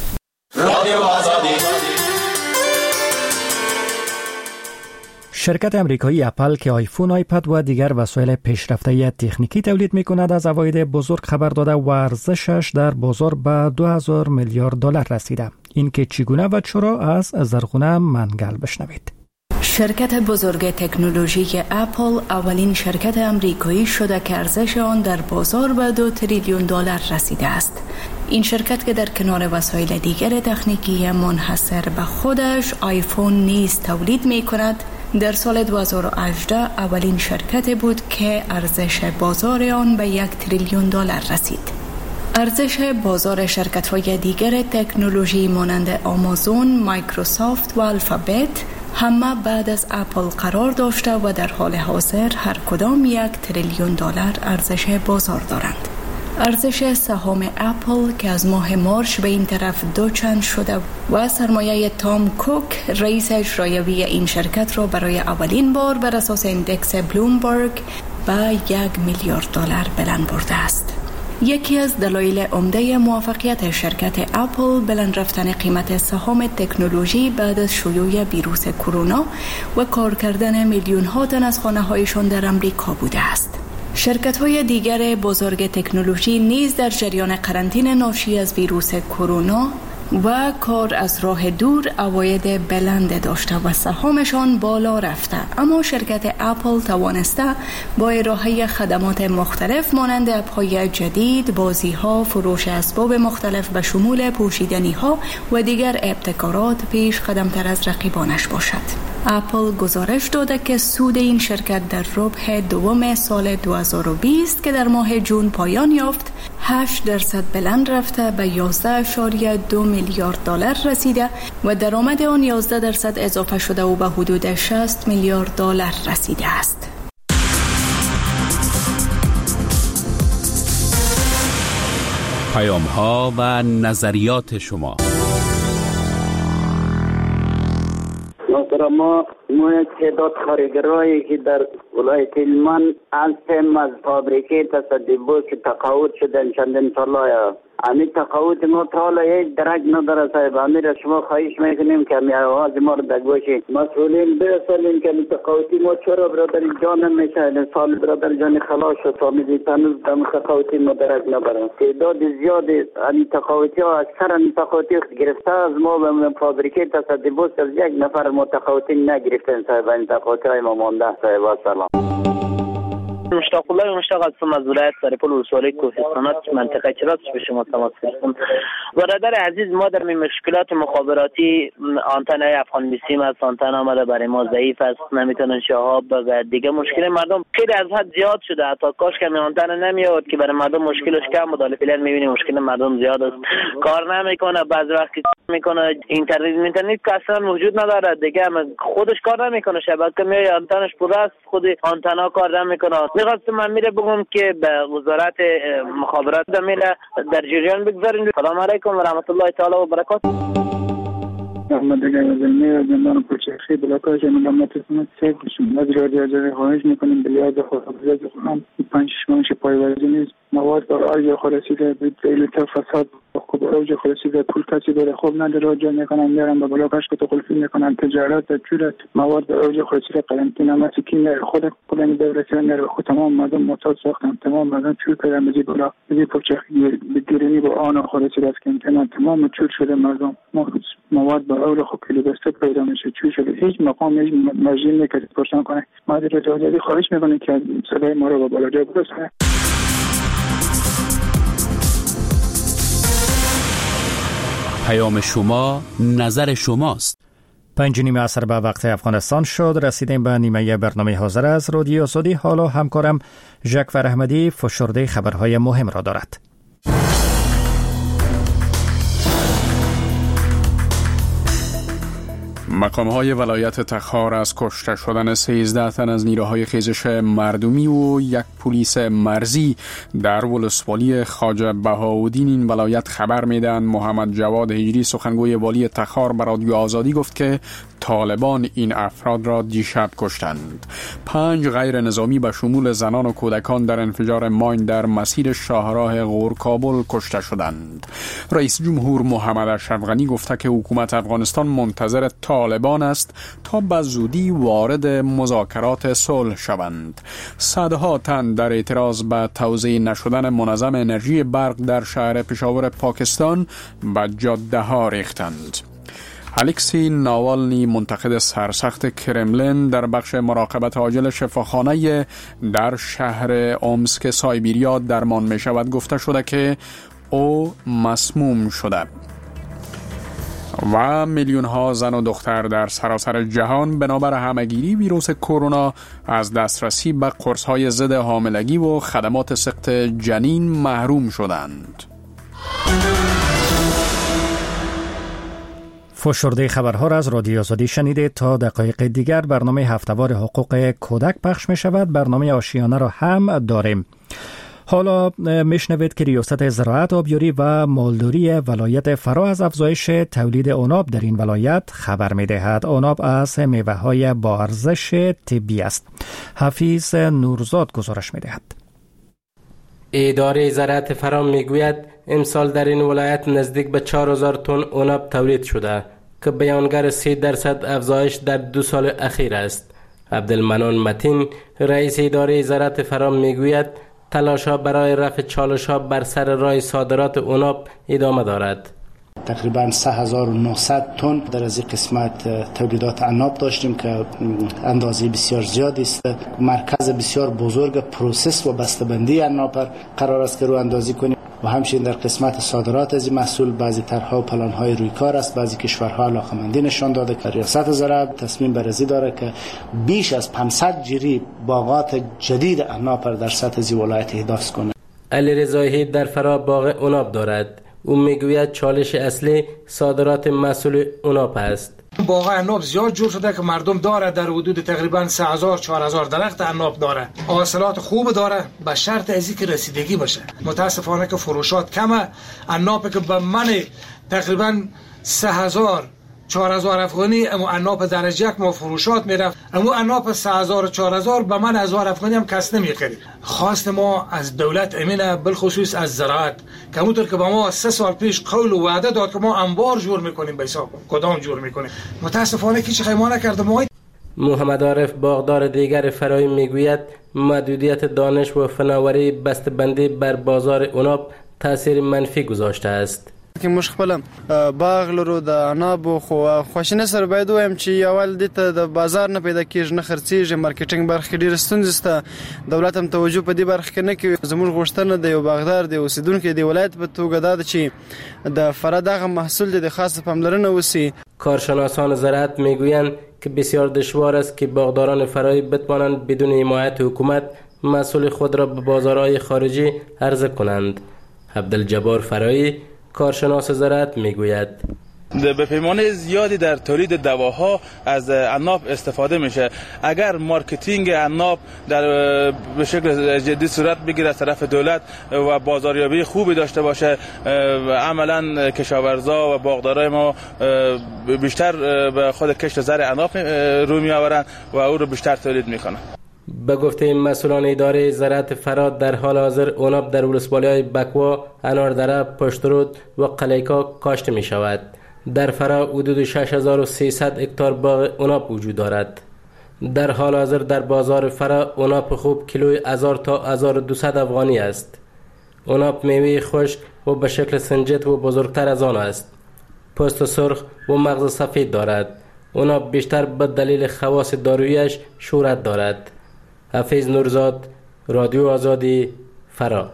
شرکت امریکایی اپل که آیفون، آیپد و دیگر وسایل پیشرفته تکنیکی تولید می کند از عواید بزرگ خبر داده و ارزشش در بازار به 2000 میلیارد دلار رسیده. این که چگونه و چرا از زرغونه منگل بشنوید. شرکت بزرگ تکنولوژی اپل اولین شرکت امریکایی شده که ارزش آن در بازار به 2 تریلیون دلار رسیده است. این شرکت که در کنار وسایل دیگر تکنیکی منحصر به خودش آیفون نیز تولید می کند، در سال 2018 اولین شرکت بود که ارزش بازار آن به 1 تریلیون دلار رسید. ارزش بازار شرکت‌های دیگر تکنولوژی مانند آمازون، مایکروسافت و الفابت همه بعد از اپل قرار داشته و در حال حاضر هر کدام 1 تریلیون دلار ارزش بازار دارند. ارزش سهام اپل که از ماه مارچ به این طرف 2 چند شده و سرمایه تام کوک رئیس اجرایی این شرکت را برای اولین بار بر اساس ایندکس بلومبرگ به 1 میلیارد دلار بلند برده است. یکی از دلایل عمده موفقیت شرکت اپل بلند رفتن قیمت سهام تکنولوژی بعد از شیوع ویروس کرونا و کار کردن میلیون ها تن از خانه هایشان در امریکا بوده است. شرکت‌های دیگر بزرگ تکنولوژی نیز در جریان قرنطینه ناشی از ویروس کرونا و کار از راه دور عواید بلند داشته و سهامشان بالا رفته، اما شرکت اپل توانسته با ارائه خدمات مختلف مانند اپ‌های جدید، بازی‌ها، فروش اسباب مختلف به شمول پوشیدنی‌ها و دیگر ابتکارات پیش قدم‌تر از رقیبانش باشد. اپل گزارش داده که سود این شرکت در ربع دوم سال 2020 که در ماه جون پایان یافت 8% بلند رفته به 11.2 میلیارد دلار رسیده و درآمد آن 11% اضافه شده و به حدود 60 میلیارد دلار رسیده است. پیام‌ها و نظریات شما. ما تعداد کارگرایی که در ولایت هلمند هستیم از فابریکه تصدیبوس که تقاعد شدن چندین ساله. همین تقاعد ما تا حالا هیچ درک نداره صاحب. همین را شما خواهش میکنیم که همین آواز ما رو در گوش مسئولین برسانیم که تقاعدی ما چرا برادر جان میشه. سال برادر جان خلاص شد فامیلی تنوز دم تقاعدی ما درک نداره. تعداد زیادی همین تقاعدی ها اکثر همین تقاعدی گرفته از ما به فابریکه تصدیبوس از یک نفر ما تقاعدی نگرفتن صاحب. این تقاعدی های ما مانده صاحب. سلام. مشتاق الله مشتاق هستم از ولایت سرپل ولسوالی کوهستانات منطقه چراس به شما تماس گرفتم. برادر عزیز، ما در مشکلات مخابراتی آنتنای افغان بیسیم است، آنتن آمده برای ما ضعیف است، نمیتونن شهاب و دیگه مشکل مردم خیلی از حد زیاد شده. حتی کاش که آنتن نمیاد که برای مردم مشکلش کم بود. فعلا میبینیم مشکل مردم زیاد است، کار نمیکنه، بعضی وقت میکنه اینترنت که اصلا وجود نداره دیگه، خودش کار نمیکنه، شبکه میای آنتنش پر است، خود آنتنا کار نمیکنه. میخواستم من بگم که به وزارت مخابرات در جریان بگذارین. سلام علیکم و رحمت الله تعالی و برکاته. محمد علی از زندان کوچکی بلاک‌های ملامت حکومت سیف شما از رادیو خواهش میکنیم به یاد خداوند خودم 5 ماه پایوازی نیست مواد برای خلاصیده به دلیل فساد خوب اوج خلاصیده پول کسی داره خوب نداره جا میکنن میارن به بلاکش که قلفی میکنن تجارت جوره مواد به اوج خلاصیده قرنطینه مسکین خود کلن دولتیان نره خود تمام مردم معتاد ساختن تمام مردم چور کردن به بلا به کوچکی به گیرنی با آن خلاصیده است که تمام چور شده مردم مواد به اول خوب کلی بسته پیدا میشه چور شده هیچ مقام هیچ مرجعی نمیشه پرسان کنه ما در رادیو خواهش میکنیم که صدای ما رو به بالا جا برسونه. پیام شما نظر شماست. 5:30 عصر به وقت افغانستان شد. رسیدیم به نیمه برنامه حاضر از رادیو آزادی. حالا همکارم ژکفر احمدی فشرده خبرهای مهم را دارد. مقام‌های ولایت تخار از کشته شدن 13 تن از نیروهای خیزش مردمی و یک پلیس مرزی در ولسوالی خواجه بهاءالدین این ولایت خبر میدن. محمد جواد هجری سخنگوی والی تخار به رادیو آزادی گفت که طالبان این افراد را دیشب کشتند. 5 غیر نظامی به شمول زنان و کودکان در انفجار ماین در مسیر شاهراه غور کابل کشته شدند. رئیس جمهور محمد اشرف غنی گفته که حکومت افغانستان منتظر طالبان است تا به زودی وارد مذاکرات صلح شوند. صدها تن در اعتراض به توزیع نشدن منظم انرژی برق در شهر پشاور پاکستان به جاده ها ریختند. الکسی ناوالنی منتقد سرسخت کرملین در بخش مراقبت عاجل شفاخانه در شهر اومسک سایبیریا درمان می شود گفته شده که او مسموم شده و میلیون ها زن و دختر در سراسر جهان بنابر همه‌گیری ویروس کرونا از دسترسی به قرص‌های ضد حاملگی و خدمات سقط جنین محروم شدند. فشرده خبرها را از رادیو آزادی شنیده. تا دقایق دیگر برنامه هفته‌وار حقوق کودک پخش می شود. برنامه آشیانه را هم داریم. حالا میشنوید که ریاست زراعت، آبیاری و مالداری ولایت فرا از افزایش تولید عناب در این ولایت خبر می‌دهد. عناب از میوه‌های با ارزش طبی است. حفیظ نورزاد گزارش می‌دهد. اداره زراعت فرا میگوید امسال در این ولایت نزدیک به 4000 تن عناب تولید شده که بیانگر 3% افزایش در 2 سال اخیر است. عبدالمنان متین رئیس اداره زراعت فرا میگوید تلاش‌ها برای رفع چالش‌ها بر سر راه صادرات عناب ادامه دارد. تقریبا 3900 تن در از این قسمت تولیدات عناب داشتیم که اندازه بسیار زیادی است. مرکز بسیار بزرگ پروسس و بسته‌بندی عناب قرار است که رو اندازی کنیم و همچنین در قسمت صادرات از این محصول بعضی طرح‌ها و پلان‌های روی کار است. بعضی کشورها علاقه‌مندی نشان داده که ریاست زراعت تصمیم بررسی داره که بیش از 500 جری باغات جدید عناب در سطح زی ولایت احداث کنه. علی رضایی در فرا باغ عناب دارد. او میگوید چالش اصلی صادرات محصول عناب است. باغ عناب زیاد جور شده که مردم داره در حدود تقریبا 3000-4000 درخت عناب داره. حاصلات خوب داره به شرط از اینکه رسیدگی باشه. متاسفانه که فروشات کمه. عناب که به من تقریبا 3000-4000 افغانی اما عناب درجه یک ما فروشات میرفت. اما عناب 3000-4000 به من 1000 افغانی هم کس نمیخرید. خواست ما از دولت امینه بالخصوص از زراعت که همونطور که با ما 3 سال پیش قول و وعده داد که ما انبار جور میکنیم به حساب کدام جور میکنیم، متاسفانه هیچ خیمه نکرده. ما محمد عارف باغدار دیگر فرایی میگوید محدودیت دانش و فناوری بسته‌بندی بر بازار عناب تاثیر منفی گذاشته است. که مش خپل باغ لرو د انابو خو خوشنه سره باید وایم چې اول د بازار نه پیدا کیږي نه خرڅیږي مارکیټینګ برخه ډیر ستونزې سته دولت هم توجه په دې برخه کې نه کوي زموږ غوښتنه د یو باغدار د اوسیدونکو د ولایت په توګه دا چې د فرا دغه محصول د خاص پاملرنه وسی. کارشناسان زراعت میگویند که بسیار دشوار است که باغداران فرایی بتوانند بدون حمایت حکومت محصول خود را به بازارهای خارجی عرضه کنند. عبدالجبار فرایی کارشناس زراعت میگوید به پیمانه زیادی در تولید دواها از عناب استفاده میشه. اگر مارکتینگ عناب به شکل جدی صورت بگیره از طرف دولت و بازاریابی خوبی داشته باشه عملا کشاورزا و باغدارای ما بیشتر به خود کشت زرع عناب رو میآورند و او رو بیشتر تولید میکنن. به گفته مسئولان اداره زراعت فرا در حال حاضر عناب در ولسوالی‌های بکوا، اناردره، پشترود و قلیکا کاشته می شود. در فرا حدود 6300 هکتار باغ عناب وجود دارد. در حال حاضر در بازار فرا عناب خوب کیلوی 1000 تا 1200 افغانی است. عناب میوه خشک و به شکل سنجت و بزرگتر از آن است. پوست سرخ و مغز سفید دارد. عناب بیشتر به دلیل خواص داروییش شهرت دارد. حفیظ نورزاد، رادیو آزادی، فرا.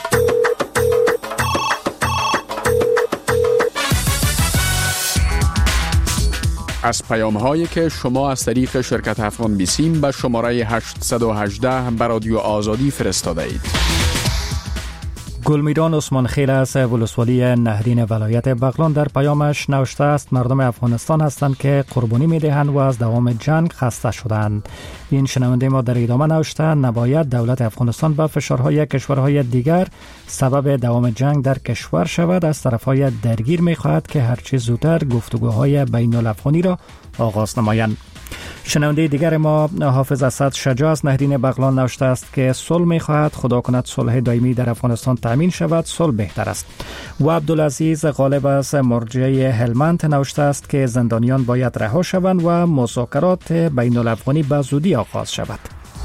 از پیام هایی که شما از طریق شرکت افغان بیسیم به شماره 818 به رادیو آزادی فرستاده اید. گلمیران عثمان خیل از ولسوالی نهرین ولایت بغلان در پیامش نوشته است مردم افغانستان هستند که قربانی می‌دهند و از دوام جنگ خسته شدند. این شنونده ما در ادامه نوشته نباید دولت افغانستان به فشارهای کشورهای دیگر سبب دوام جنگ در کشور شود. از طرفهای درگیر می‌خواهد که هرچه زودتر گفتگوهای بین الافغانی را آغاز نمایند. شنونده دیگر ما حافظ اسد شجاع از نهرین بغلان نوشته است که صلح می‌خواهد، خدا کند صلح دائمی در افغانستان تامین شود، صلح بهتر است. و عبدالعزیز غالب از مرجع هلمند نوشته است که زندانیان باید رها شوند و مذاکرات بین الافغانی به زودی آغاز شود.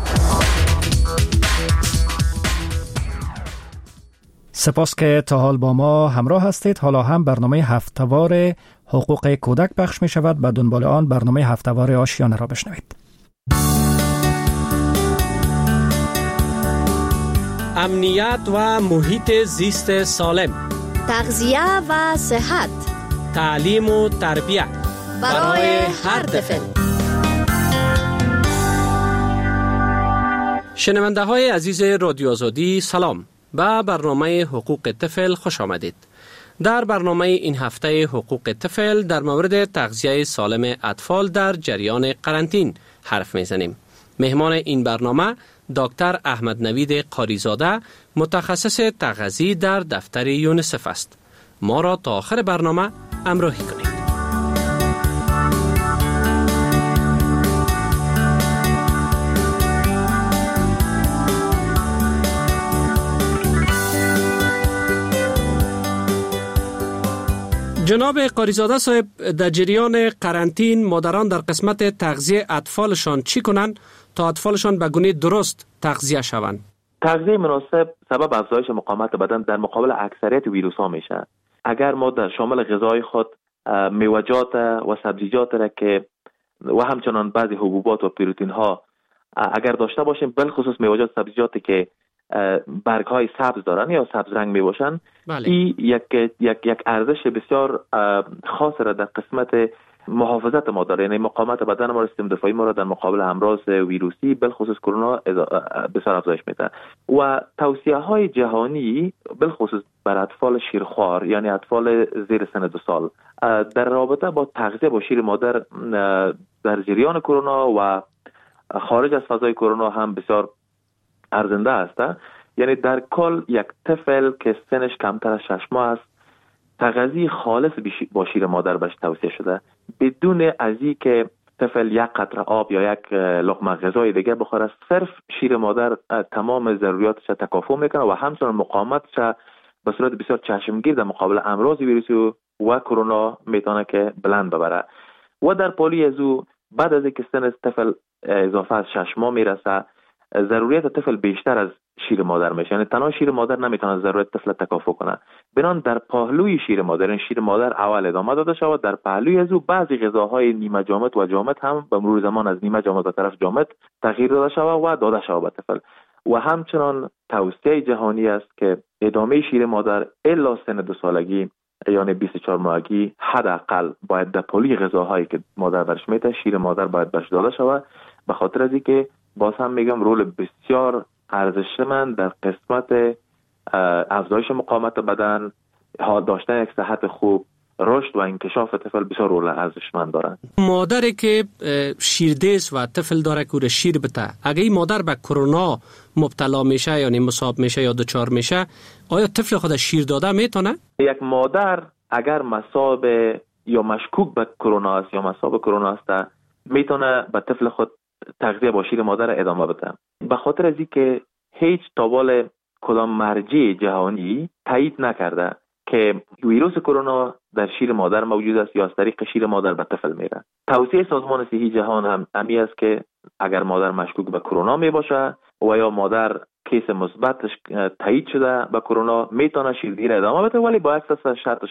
سپاس که تا حال با ما همراه هستید. حالا هم برنامه هفته‌وار حقوق کودک پخش می شود. به دنبال آن برنامه هفته‌وار آشیانه را بشنوید. امنیت و محیط زیست سالم، تغذیه و صحت، تعلیم و تربیت برای هر طفل. شنونده های عزیز رادیو آزادی سلام. به برنامه حقوق طفل خوش آمدید. در برنامه این هفته حقوق طفل در مورد تغذیه سالم اطفال در جریان قرنطین حرف میزنیم. مهمان این برنامه دکتر احمد نوید قاریزاده، متخصص تغذیه در دفتر یونیسف است. ما را تا آخر برنامه همراهی کنید. جناب قاریزاده صاحب، در جریان قرنطین مادران در قسمت تغذیه اطفالشان چی کنند تا اطفالشان به گونه درست تغذیه شوند؟ تغذیه مناسب سبب افزایش مقاومت بدن در مقابل اکثریت ویروس ها میشه. اگر ما در شامل غذای خود میوه‌جات و سبزیجات را که و همچنان بعضی حبوبات و پروتئین ها اگر داشته باشیم، بالخصوص میوه‌جات سبزیجاتی که برگ های سبز دارن یا سبز رنگ می باشن، این یک ارزش بسیار خاص را در قسمت محافظت ما داره. یعنی مقاومت بدن ما، سیستم دفاعی ما را در مقابل امراض ویروسی بالخصوص کرونا بسیار افزایش میده. و توصیه های جهانی بالخصوص بر اطفال شیرخوار، یعنی اطفال زیر سن 2 سال، در رابطه با تغذیه با شیر مادر در جریان کرونا و خارج از فضای کرونا هم بسیار ارزنده است. یعنی در کل یک طفل که سنش کمتر از 6 ماه است، تغذیه خالص با شیر مادر بهش توصیه شده، بدون از اینکه طفل یک قطره آب یا یک لقمه غذای دیگه بخوره. صرف شیر مادر تمام ضروریاتش تکافؤ میکنه و همچنان مقاومتش به صورت بسیار چشمگیر در مقابل امراض ویروسی و کرونا میتونه که بلند ببره. و در پالی از او بعد از اینکه سن طفل اضافه از 6 ماه میرسه، ضروریات طفل بیشتر از شیر مادر میشه. یعنی تنها شیر مادر نمیتونه ضرورت طفل تکافو کنه. بنان در پهلوی شیر مادر، این شیر مادر اول ادامه داده شود، در پهلوی از او بعضی غذاهای نیمه جامد و جامد هم به مرور زمان از نیمه جامد به طرف جامد تغییر داده شود و داده شود به طفل. و همچنان توصیه جهانی است که ادامه شیر مادر الا سن 2 سالگی یعنی 24 ماهگی حداقل باید در پهلوی غذاهایی که مادر برش میده شیر مادر باید برش داده شود، به خاطر از اینکه باز هم میگم رول بسیار ارزشمند در قسمت افزایش مقاومت بدن، داشتن یک صحت خوب، رشد و انکشاف طفل بسیار رول ارزشمند دارند. مادری که شیردیس و طفل داره که شیر بده، اگه این مادر به کرونا مبتلا میشه یعنی مصاب میشه یا دچار میشه، آیا طفل خود شیر داده میتونه؟ یک مادر اگر مصاب یا مشکوک به کرونا است یا مصاب کرونا است، میتونه به طفل خود تغذیه با شیر مادر ادامه بده، به خاطر از اینکه هیچ تابال کدام مرجع جهانی تایید نکرده که ویروس کرونا در شیر مادر موجود است یا از طریق شیر مادر به طفل میره. توصیه سازمان صحی جهان هم امی است که اگر مادر مشکوک به کرونا می باشه و یا مادر کیس مثبتش تایید شده به کرونا، میتونه شیردهی را ادامه بده، ولی با اساس شرط و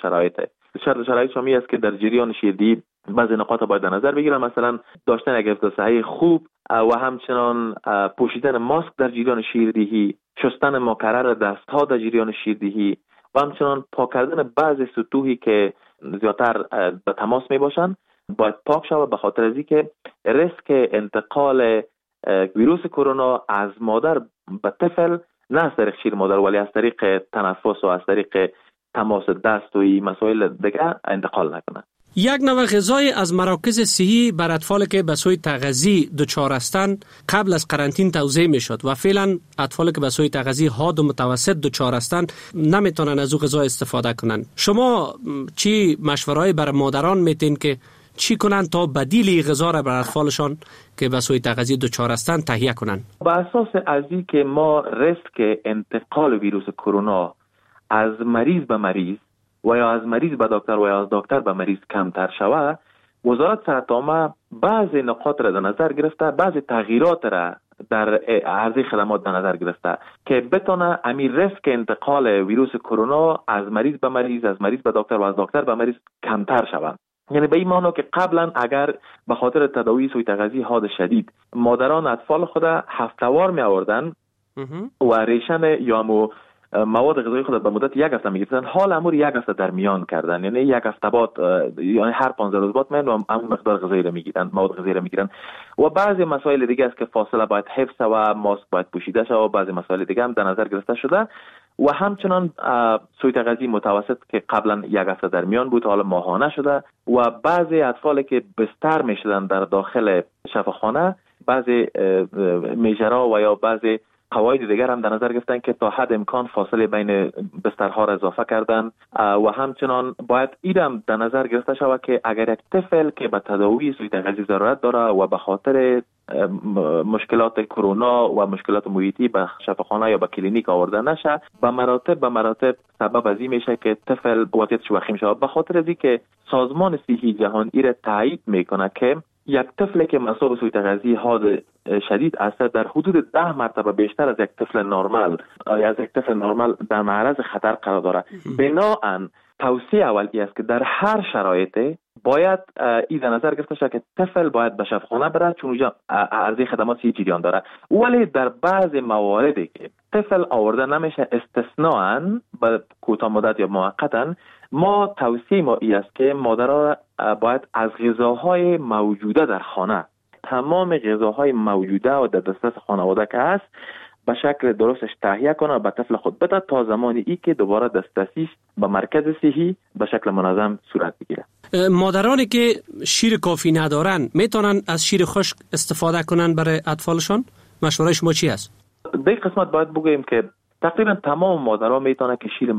شرایط همی است که در جریان شیردهی بعضی نکات باید در نظر بگیرن، مثلا داشتن یک حفظ صحی خوب و همچنان پوشیدن ماسک در جریان شیردهی، شستن مکرر دستها در جریان شیردهی و همچنان پاک کردن بعضی سطوحی که زیادتر به تماس می باشن باید پاک شود، به خاطر از اینکه ریسک انتقال ویروس کرونا از مادر به طفل نه از طریق شیر مادر ولی از طریق تنفس و از طریق تماس دست و مسائل دیگه انتقال نکنه. یک نوع غذای از مراکز صحی بر اطفال که به سوی تغذیه دچار هستند قبل از قرنطینه توزیع میشد و فعلا اطفال که به سوی تغذیه حاد و متوسط دچار هستند نمیتونن از او غذا استفاده کنن. شما چی مشوره‌ای برای مادران میتین که چی کنن تا بدیل غذا را بر اطفالشان که به سوی تغذیه دچار هستند تهیه کنن؟ با اساس از این که ما ریسک انتقال ویروس کرونا از مریض به مریض و یا از مریض به دکتر و یا از دکتر به مریض کمتر شود، وزارت صحت عامه بعضی نکات را در نظر گرفته، بعضی تغییرات را در عرضه خدمات در نظر گرفته که بتونه امیر ریسک انتقال ویروس کرونا از مریض به مریض، از مریض به دکتر و از دکتر به مریض کمتر شود. یعنی به این معنی که قبلا اگر به خاطر تداوی سوی تغذیه حاد شدید مادران اطفال خود هفته‌وار می آوردن و ریشن یا مواد غذایی خود به مدت 1 هفته میگیرن، حال امور 1 هفته در میان کردن، یعنی 1 هفته بعد یعنی هر 15 روز بعد من هم مقدار غذایی را میگیرن، مواد غذایی را میگیرن. و بعضی مسائل دیگه است که فاصله باید حفظ و ماسک باید پوشیده شود و بعضی مسائل دیگه هم در نظر گرفته شده و همچنان سوی تغذیه متوسط که قبلا 1 هفته در میان بود حالا ماهانه شده و بعضی اطفال که بستر میشدن در داخل شفاخانه بعضی میجرا و یا بعضی قواعد دیگر هم در نظر گرفتن که تا حد امکان فاصله بین بسترها را اضافه کردن و همچنان باید ایدم در نظر گرفته شود که اگر یک طفل که به تداوی سوی تغذیه ضرورت داره و به خاطر مشکلات کرونا و مشکلات محیطی به شفاخانه یا به کلینیک آورده نشه، به مراتب سبب از این میشه که طفل وضعیتش وخیم شود، به خاطر از اینکه سازمان صحی جهان این را تایید میکنه که یک طفل که مصاب سوی تغذیه حاد شدید است در حدود 10 مرتبه بیشتر از یک طفل نرمال در معرض خطر قرار داره. بنابراین توصیه اولی است که در هر شرایط باید این در نظر گرفته شود که طفل باید به شفاخانه بره چون اونجا عرضه خدمات صحی جریان داره، ولی در بعض مواردی که طفل آورده نمیشه استثناءً به کوتاه مدت یا موقتاً ما توصیه ما این است که مادرها باید از غذاهای موجوده در خانه، تمام غذاهای موجوده و در دسترس خانواده که هست به شکل درستش تهیه کنه و به طفل خود بده تا زمانی ای که دوباره دسترسیش به مرکز صحی به شکل منظم صورت بگیره. مادرانی که شیر کافی ندارن میتونن از شیر خشک استفاده کنن برای اطفالشان؟ مشوره شما چی است؟ در این قسمت باید بگوییم که تقریبا تمام مادرها میتونن که شیر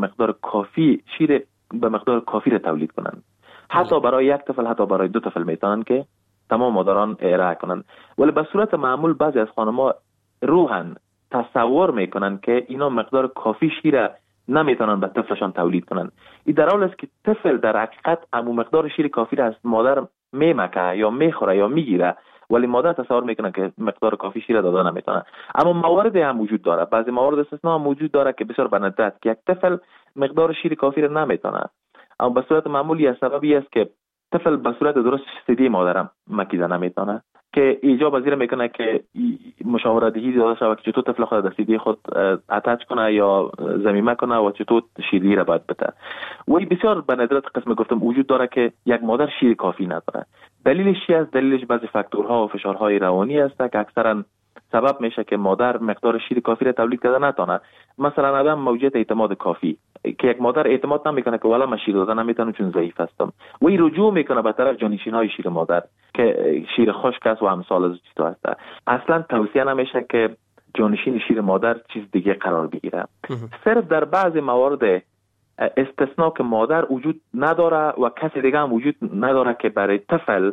به مقدار کافی را تولید کنن. حتی برای 1 طفل، حتی برای 2 طفل میتونن که تمام مادران ارائه کنن، ولی به صورت معمول بعضی از خانم‌ها روحاً تصور میکنن که اینا مقدار کافی شیر نمیتونن به طفلشان تولید کنن. این در حالی است که طفل در حقیقت امو مقدار شیر کافی را از مادر میمکه یا میخوره یا میگیره ولی مادر تصور میکنه که مقدار کافی شیر داده نمیتونه. اما موارد هم وجود داره، بعضی موارد استثنا هم وجود داره که بسیار به ندرت که یک طفل مقدار شیر کافی را نمیتونه، اما به صورت معمولی از سببی است که طفل به صورت درست ثدی مادرم مکیده نمیتونه که ایجاب پذیر میکنه که مشاوره دهی داده شود که چطور طفل خود ثدی خود اتچ کنه یا ضمیمه کنه و چطور شیری را باید بده. و بسیار به ندرت قسم گفتم وجود داره که یک مادر شیر کافی نداره. دلیلش چی است؟ دلیلش بعضی فاکتورها و فشارهای روانی است که اکثرا سبب میشه که مادر مقدار شیر کافی را تولید کرده نتونه. مثلا عدم موجودیت اعتماد کافی که یک مادر اعتماد نمیکنه که والا من شیر دادن نمیتونم چون ضعیف هستم و این رجوع میکنه به طرف جانشین های شیر مادر که شیر خشک است و امثال از چیزا هست. اصلا توصیه نمیشه که جانشین شیر مادر چیز دیگه قرار بگیره. صرف در بعض موارد استثناء که مادر وجود نداره و کسی دیگه هم وجود نداره که برای طفل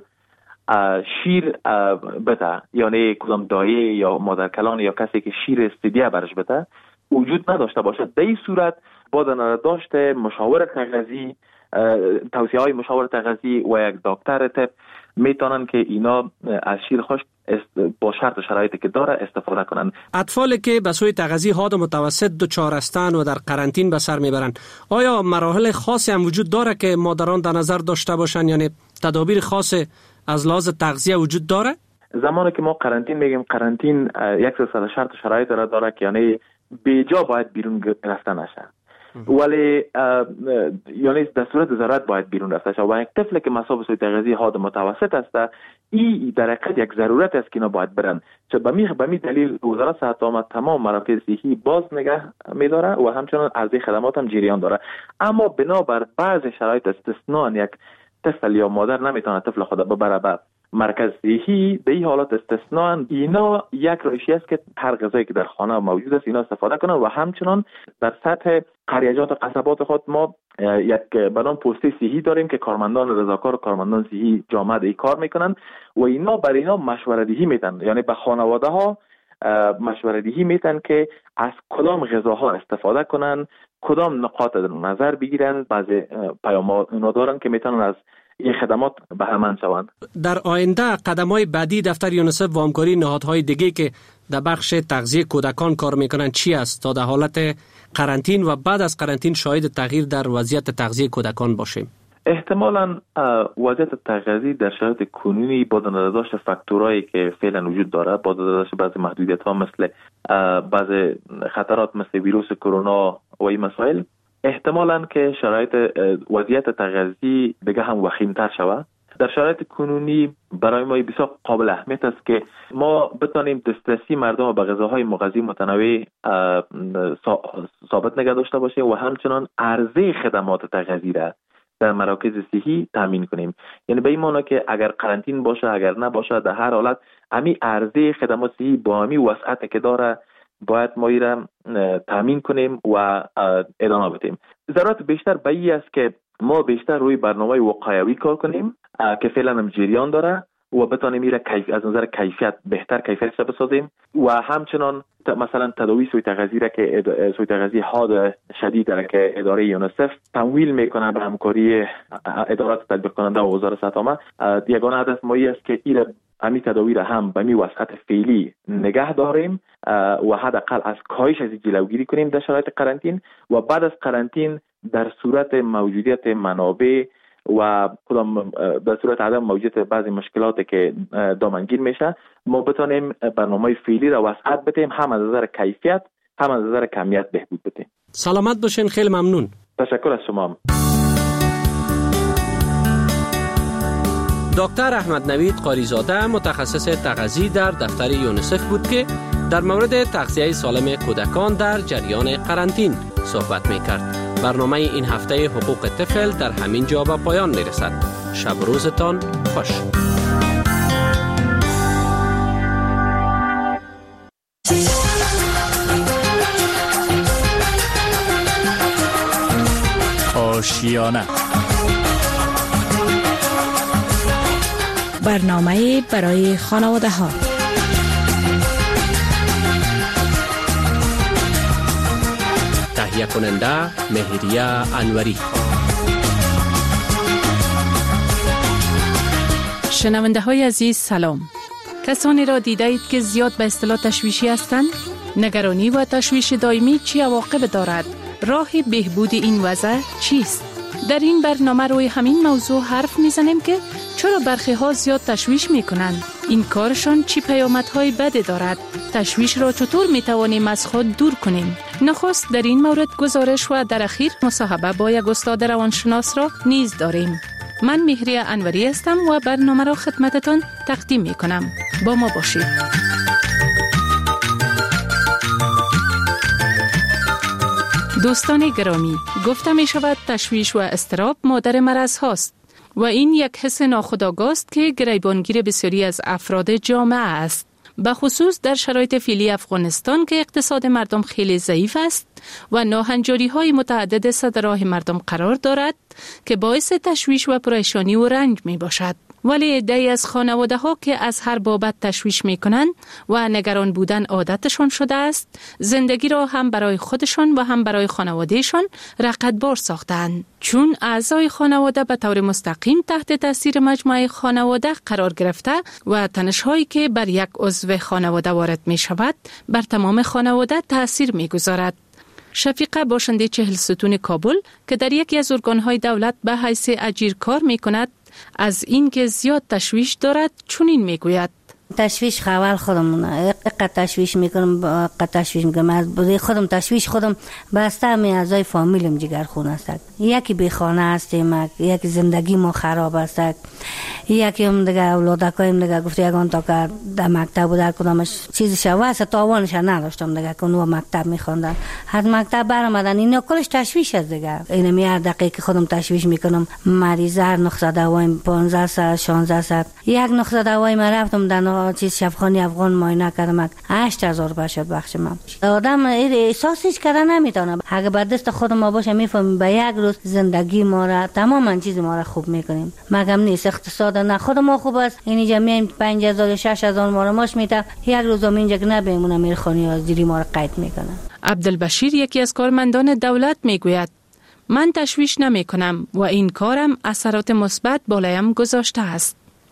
شیر بده، یعنی کدام دایه یا مادر کلان یا کسی که شیر ثدیه برش بده وجود نداشته باشد، در این صورت با داشت مشاور تغذی، توصیه های مشاور تغذی و یک دکتر طب میتونن که اینا از شیر خشک با شرط و شرایطی که داره استفاده کنن. اطفالی که به سوی تغذیه حاد متوسط دچار هستند و در قرنطین به سر میبرند، آیا مراحل خاصی هم وجود داره که مادران در نظر داشته باشند؟ یعنی تدابیر خاص از لحاظ تغذیه وجود داره؟ زمانی که ما قرنطین میگیم، قرنطین یک سلسله شرط و شرایط داره که یعنی بیجا باید بیرون رفته نشه، ولی یعنی در صورت ضرورت باید بیرون رفته شه و یک طفل که مصاب سوی تغذیه حاد متوسط است این در حقیقت یک ضرورت است که اینا باید برن. چه به می دلیل وزارت صحت عامه تمام مراکز صحی باز نگه می‌داره و همچنان عرضه خدمات هم جریان داره، اما بنابر بعض شرایط استثناء یک طفل یا مادر نمیتونه طفل خود ببره به مرکز صحی. به این حالات استثناء اینا یک روشی است که هر غذایی که در خانه موجود است اینا استفاده کنن و همچنان در سطح قریجات و قصبات خود ما یک برنامه پستی صحی داریم که کارمندان رضاکار و کارمندان صحی جامعه ای کار میکنن و اینا برای اینا مشوره دهی میتن، یعنی به خانواده ها مشوره دهی میتن که از کدام غذاها استفاده کنن، کدام نقاط نظر بگیرن. بعضی پیام‌ها دارن که میتونن از این خدمات بهره‌مند شوند. در آینده قدم‌های بعدی دفتر یونیسف و همکاری نهادهای دیگه که در بخش تغذیه کودکان کار میکنن چی است تا در حالت قرنطین و بعد از قرنطین شاهد تغییر در وضعیت تغذیه کودکان باشیم؟ احتمالاً وضعیت تغذیه در شرایط کنونی با داشت فاکتورایی که فعلا وجود داره، با داشت بعضی محدودیت‌ها مثل بعضی خطرات مثل ویروس کرونا و این مسائل، احتمالاً که شرایط وضعیت تغذیه دیگه هم وخیم‌تر شود. در شرایط کنونی برای ما بسیار قابل اهمیت است که ما بتانیم دسترسی مردم به غذاهای مغذی متنوع ثابت نگه داشته باشیم و همچنان عرضه خدمات تغذیه را در مراکز صحی تامین کنیم. یعنی به این معنی که اگر قرنطین باشه اگر نباشه در هر حالت امی عرضه خدمات صحی با امی وسعتی که داره باید ما را تامین کنیم و ادامه بدیم. ضرورت بیشتر به این است که ما بیشتر روی برنامه وقایوی کار کنیم که فعلا هم جریان داره و بتانیم میره از نظر کیفیت بهتر کیفیتش بسازیم و همچنان مثلا تداوی سوی تغذیه را که سوی تغذیه حاد شدید را که اداره یونیسف تمویل میکنه به همکاری ادارات تطبیق کننده و وزارت صحت عامه، یگانه هدف ما است که این امی تداوی را هم به می وسعت فعلی نگه داریم و حداقل از کاهش از جلوگیری کنیم در شرایط قرنطین و بعد از قرنطین در صورت موجودیت منابع و کدام در صورت عدم موجودیت بعضی مشکلاتی که دامنگیر میشه ما بتونیم برنامه فعلی را وسعت بدیم، هم از نظر کیفیت هم از نظر کمیت بهبود بدیم. سلامت باشین، خیلی ممنون. تشکر از شما. دکتر احمد نوید قاریزاده متخصص تغذیه در دفتر یونیسف بود که در مورد تغذیه سالم کودکان در جریان قرنطین صحبت می‌کرد. برنامه این هفته حقوق طفل در همین جا به پایان می‌رسد. شب روزتان خوش. آشیانه برنامه برای خانواده ها. تهیه کننده مهریه انوری. شنونده های عزیز سلام. کسانی را دیده اید که زیاد به اصطلاح تشویشی هستند؟ نگرانی و تشویش دائمی چه عواقب دارد؟ راه بهبود این وضع چیست؟ در این برنامه روی همین موضوع حرف میزنیم که چرا برخی ها زیاد تشویش میکنند؟ این کارشان چی پیامدهای بدی دارد؟ تشویش را چطور میتوانیم از خود دور کنیم؟ نخست در این مورد گزارش و در اخیر مصاحبه با یک استاد روانشناس را نیز داریم. من مهری انوری هستم و برنامه را خدمتتان تقدیم میکنم. با ما باشید. دوستان گرامی، گفته می شود تشویش و اضطراب مادر مرض هاست و این یک حس ناخودآگاه است که گریبانگیر بسیاری از افراد جامعه است. به خصوص در شرایط فعلی افغانستان که اقتصاد مردم خیلی ضعیف است و ناهنجاری های متعدد سر راه مردم قرار دارد که باعث تشویش و پریشانی و رنج می باشد. ولی عده‌ای از خانواده ها که از هر بابت تشویش می کنند و نگران بودن عادتشان شده است، زندگی را هم برای خودشان و هم برای خانوادهشان رقتبار ساختند. چون اعضای خانواده به طور مستقیم تحت تاثیر مجموعه خانواده قرار گرفته و تنش‌هایی که بر یک عضو خانواده وارد می شود بر تمام خانواده تاثیر می گذارد. شفیقه باشنده 40 ستون کابل که در یکی از ارگان‌های دولت به حیث اجیر کار می کند، از این که زیاد تشویش دارد چنین می گوید: تشویش خوال خودمونه اقا تشویش میکنم از بوده خودم تشویش خودم بسته همه اعضای فامیلم جگر خون است. یکی بی خانه هستیم، یکی زندگی ما خراب است، یکی هم دیگه اولادکایم دیگه گفته یگان تا که در مکتب و در کدامش چیزی شواسته تاوانش نداشتم دیگه که اونو مکتب میخوندن، از مکتب برآمدن اینا کلش تشویش است دیگه. اینا می هر دقیقه خودم تشویش میکنم. مریض هر نقطه دوایم 15 ساعت 16 ساعت یک نقطه دوایم من رفتم در چیز شفاخانه افغان معاینه کردم 8000 روپیه شد بخش من. آدم احساسش کردن نمیتونه. اگه به دست خودم ما باشه میفهمیم به یک روز زندگی ما را تماما چیز ما را خوب میکنیم. مگم نیست اقتصاد نه خود ما خوب است. این جمعی 5000 6000 ما را ماش میته یک روز هم اینجا نبیمونه میرخانی از دیری ما را قید میکنه. عبدالبشیر یکی از کارمندان دولت میگوید: من تشویش نمی کنم و این کارم اثرات مثبت بالایم گذاشته است.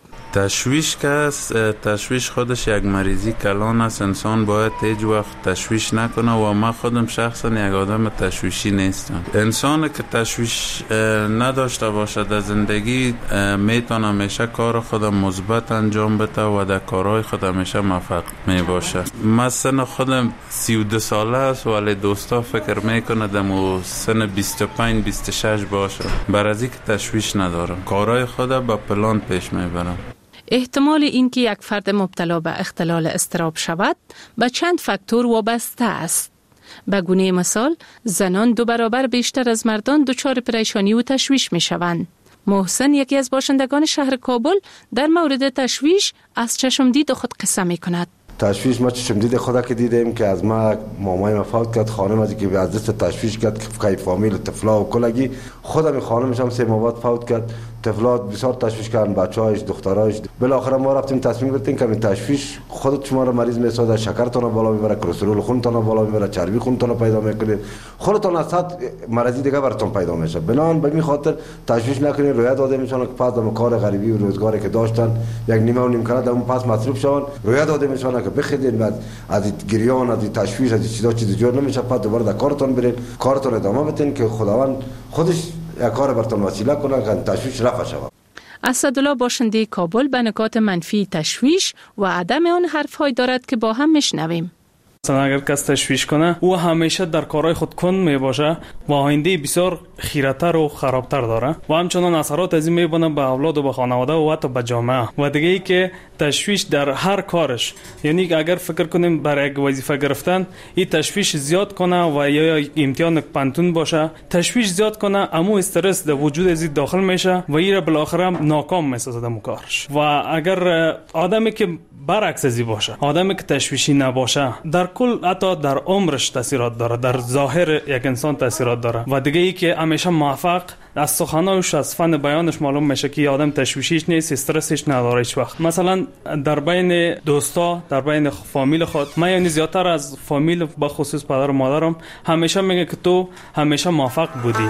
تشویش خودش یک مریضی کلان است. انسان باید هیچ وقت تشویش نکنه و من خودم شخصا یک آدم تشویشی نیستم. انسان که تشویش نداشته باشه در زندگی میتونه همیشه کار خودم مثبت انجام بده و در کارهای خود همیشه موفق می باشه. من سن خودم 32 ساله است ولی دوستا فکر میکنه دمو سن 25 26 باشه. برای که تشویش ندارم، کارهای خود با پلان پیش میبرم. احتمال اینکه یک فرد مبتلا به اختلال اضطراب شود به چند فاکتور وابسته است. به گونه مثال، زنان 2 برابر بیشتر از مردان دچار پریشانی و تشویش می شوند. محسن یکی از باشندگان شهر کابل در مورد تشویش از چشمدید خود قصه می کند. تشویش ما چشمدید خدا که دیدیم که از ما مامای ما فوت کرد، خانم که از دست تشویش کرد که فامیل طفلا و کلگی خودم خانمش هم 3 ماه فوت کرد. طفلات بسیار تشویش کردن، بچه‌هاش دخترایش. بالاخره ما رفتیم تصمیم گرفتیم که این تشویش خودت شما رو مریض میسازه، شکرتون بالا میبره، کلسترول خونتون بالا میبره، چربی خونتون پیدا میکنه، خودتون از صد مرضی دیگه براتون پیدا میشه. بنان به این خاطر تشویش نکنید. رویا داده میشن که پس از کار غریبی و روزگاری که داشتن یک نیمه و نیم کنه اون پس مصروف شون. رویا داده میشن که بخیدین بعد از گریان از تشویش از چیزا چیز جور نمیشه، پس دوباره در کارتون برین، کارتون ادامه بدین که خداوند خودش یک کار براتون وسیله کنه که تشویش رفع شود. اسدالله باشنده کابل به نکات منفی تشویش و عدم آن حرف‌هایی دارد که با هم میشنویم. اگر کس تشویش کنه او همیشه در کارهای خود کند می باشه و آینده بسیار خیرتر و خرابتر داره و همچنان اثرات از این میبینه به اولاد و به خانواده و حتی به جامعه. و دیگه ای که تشویش در هر کارش، یعنی اگر فکر کنیم برای یک وظیفه گرفتن این تشویش زیاد کنه و یا امتحان پانتون باشه، تشویش زیاد کنه امو استرس در وجود از داخل میشه و این بالاخره ناکام میسازه در کارش. و اگر آدمی که برعکس ازی باشه، آدمی که تشویشی نباشه، در کل حتی در عمرش تاثیرات داره، در ظاهر یک انسان تاثیرات داره. و دیگه ای که همیشه موفق از سخنانش از فن بیانش معلوم میشه که آدم تشویشیش نیست، استرسش نداره هیچ وقت. مثلا در بین دوستا، در بین فامیل خود، من یعنی زیادتر از فامیل به خصوص پدر و مادرم همیشه میگه که تو همیشه موفق بودی.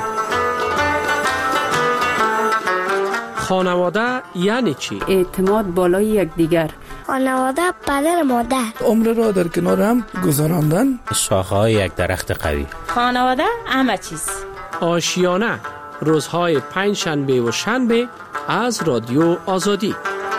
خانواده یعنی چی؟ اعتماد بالای یکدیگر خانواده، پدر، مادر. عمر را در کنار هم گذراندن. شاخه‌های یک درخت قوی. خانواده همه چیز. آشیانه روزهای پنج شنبه و شنبه از رادیو آزادی.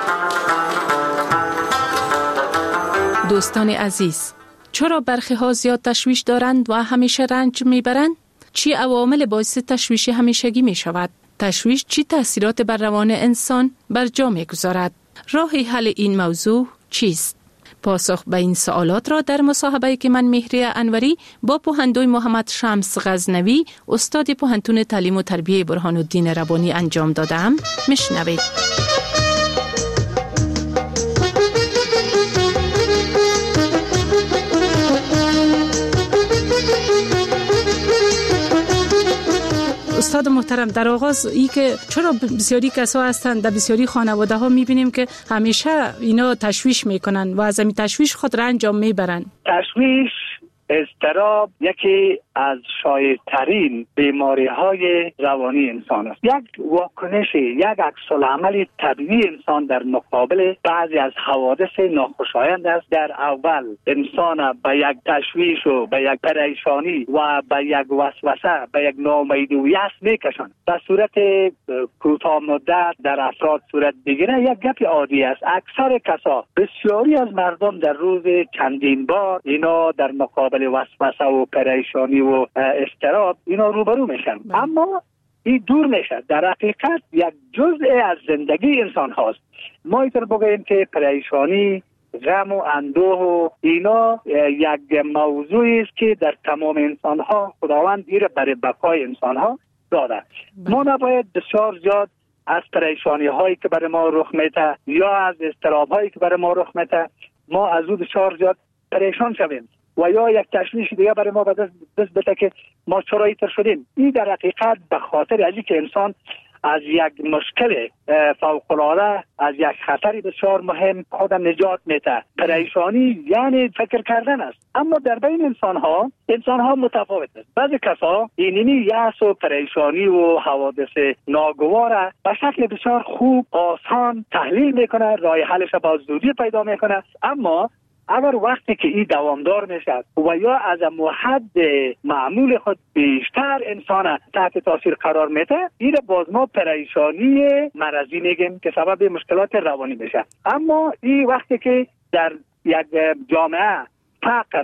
دوستان عزیز، چرا برخی ها زیاد تشویش دارند و همیشه رنج میبرند؟ چی عوامل باعث تشویش همیشگی می شود؟ تشویش چی تأثیرات بر روان انسان بر جا می گذارد؟ راه حل این موضوع چیست؟ پاسخ به این سوالات را در مصاحبه‌ای که من مهریه انوری با پوهندوی محمد شمس غزنوی استاد پوهنتون تعلیم و تربیه برهان الدین ربانی انجام دادم میشنوید. استاد محترم، در آغاز ای که چرا بسیاری کسا هستند، در بسیاری خانواده ها میبینیم که همیشه اینا تشویش میکنن و از این تشویش خود را انجام میبرن. تشویش، اضطراب یکی از شایع‌ترین بیماری‌های روانی انسان است. یک واکنش، یک عکس‌العمل طبیعی انسان در مقابل بعضی از حوادث ناخوشایند است. در اول انسان به یک تشویش و به یک پریشانی و به یک وسوسه، به یک ناامیدی و یأس میکشند. در صورت کوتاه مدت در افراد صورت بگیره یک گپ عادی است. اکثر کسا، بسیاری از مردم در روز چندین بار اینا در مقابل وسوسه و پریشانی و اضطراب اینا روبرو میشن، اما این دور میشه. در حقیقت یک جزء از زندگی انسان هاست. ما اینطور بگوییم که پریشانی، غم و اندوه و اینا یک موضوعی است که در تمام انسان ها خداوند ایره برای بقای انسان ها داده. ما نباید بسیار زیاد از پریشانی هایی که برای ما رخ میده یا از اضطراب هایی که برای ما رخ میده ما از او بسیار زیاد پریشان شویم و یا یک تشویش دیگه برای ما دست بده که ما چرا اینطور شدیم. این در حقیقت به خاطر ازی که انسان از یک مشکل فوق‌العاده، از یک خطری بسیار مهم خودم نجات میده. پریشانی یعنی فکر کردن است، اما در بین انسان ها متفاوت است. بعضی کسا اینی یأس و پریشانی و حوادث ناگوار به شکل بسیار خوب، آسان تحلیل میکنه، راه حلش با زودی پیدا میکنه، اما اگر وقتی که این دوامدار میشه و یا از حد معمول خود بیشتر انسان تحت تاثیر قرار میده، این باز ما پریشانی مرضی میگیم که سبب مشکلات روانی میشه. اما این وقتی که در یک جامعه فقر،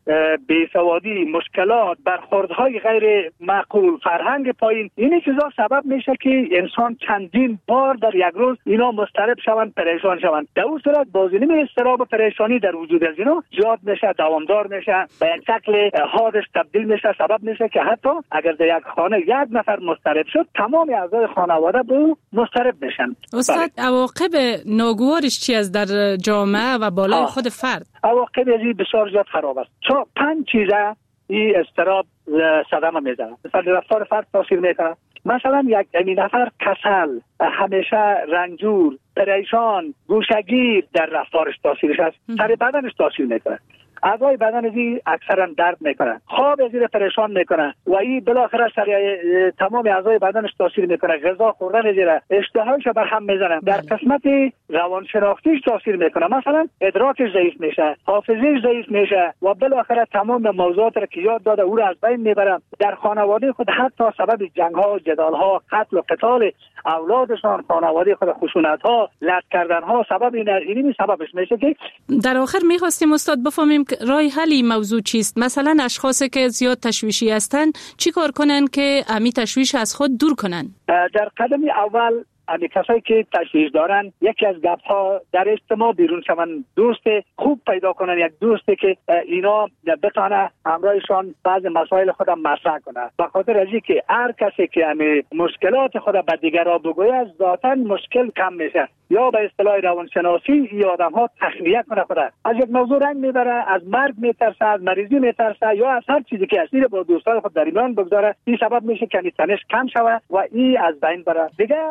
بیسوادی، مشکلات، برخوردهای غیر معقول، فرهنگ پایین، این چیزا سبب میشه که انسان چندین بار در یک روز اینا مضطرب شوند، پریشان شوند. در اون صورت بازینه اضطراب و پریشانی در وجود از اینا زیاد میشه، دوامدار میشه، به یک شکل حادث تبدیل میشه، سبب میشه که حتی اگر در یک خانه یک نفر مضطرب شد، تمام اعضای خانواده به او مضطرب میشن. استاد، عواقب ناگوارش چی است در جامعه و بالای خود فرد؟ عواقب ازی بسیار زیاد خراب است. 5 چیزه این اضطراب صدمه میزنه. مثلا رفتار فرد تاثیر میکنه. مثلا یک نفر کسل، همیشه رنجور، پریشان، گوشگیر، در رفتارش تاثیرش هست. سر بدنش تاثیر میکنه. اعضای بدن ازی اکثرا درد میکنه، خواب ازی پریشان میکنه و این بالاخره سر تمام اعضای بدنش تاثیر میکنه. غذا خوردن ازی اشتهایش بر هم میزنه. در قسمت روانشناختیش تاثیر میکنه. مثلا ادراکش ضعیف میشه، حافظه‌اش ضعیف میشه و بالاخره تمام موضوعات را که یاد داده او را از بین میبره. در خانواده خود حتی سبب جنگ ها، جدال ها، قتل و قتال اولادشان، خانواده خود خشونت ها، لط کردن ها، سبب اینی سببش میشه. که در آخر میخواستیم استاد بفهمیم راه حل این موضوع چیست. مثلا اشخاصی که زیاد تشویشی هستند چی کار کنن که امی تشویش از خود دور کنن؟ در قدم اول امی کسایی که تشویش دارن، یکی از گپ ها در اجتماع بیرون شون، دوست خوب پیدا کنن، یک دوستی که اینا بتونه همراهشان بعض مسائل خودم مطرح کنه. به خاطر ازی که هر کسی که امی مشکلات خود به دیگران بگوید ذاتاً مشکل کم میشه. یا به اصطلاح روانشناسی این آدم ها تخلیه کنه خود از یک موضوع رنگ میبره، از مرگ میترسه، از مریضی میترسه یا از هر چیزی که اصلی با دوستان خود در ایمان بگذاره. این سبب میشه که تنش کم شوه و این از بین بره. دیگه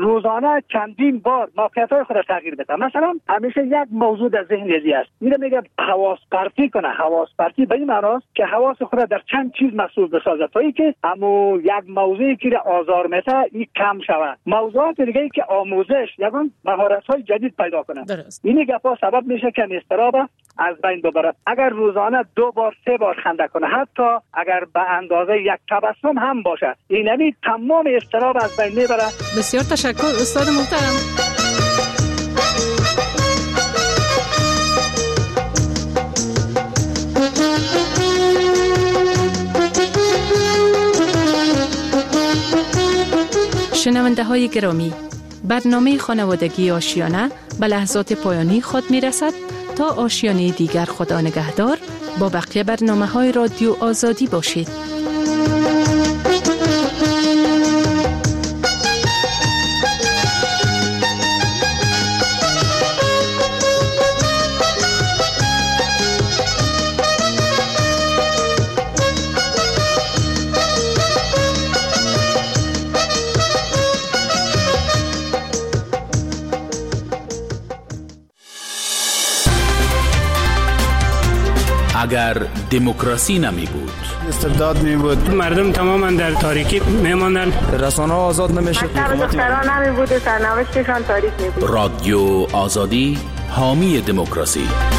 روزانه چندین بار موقعیت‌های خود را تغییر بده. مثلا همیشه یک موضوع در ذهن ریزی است، میگه حواس پرتی کنه. حواس پرتی به این معناست که حواس خود را در چند چیز مصروف بسازد تا اینکه همو یک موضوعی که آزار میته این کم شود. موضوعات دیگه که آموزش یگان مهارت‌های جدید پیدا کنه. این گپا سبب میشه که اضطراب از بین ببرد. اگر روزانه 2 بار 3 بار خنده کنه، حتی اگر به اندازه یک تبسم هم باشه، اینمی تمام اضطراب از بین میبره. بسیار تشکر استاد محترم. شنونده های گرامی، برنامه خانوادگی آشیانه به لحظات پایانی خود می رسد. تا آشیانه دیگر خدا نگهدار. با بقیه برنامه های رادیو آزادی باشید. اگر دموکراسی نمی بود، استبداد می بود، مردم تماما در تاریکی می ماندن، رسانه ها آزاد نمی شد، دختران نمی بود، سرنوشتشان تاریک می بود. رادیو آزادی حامی دموکراسی.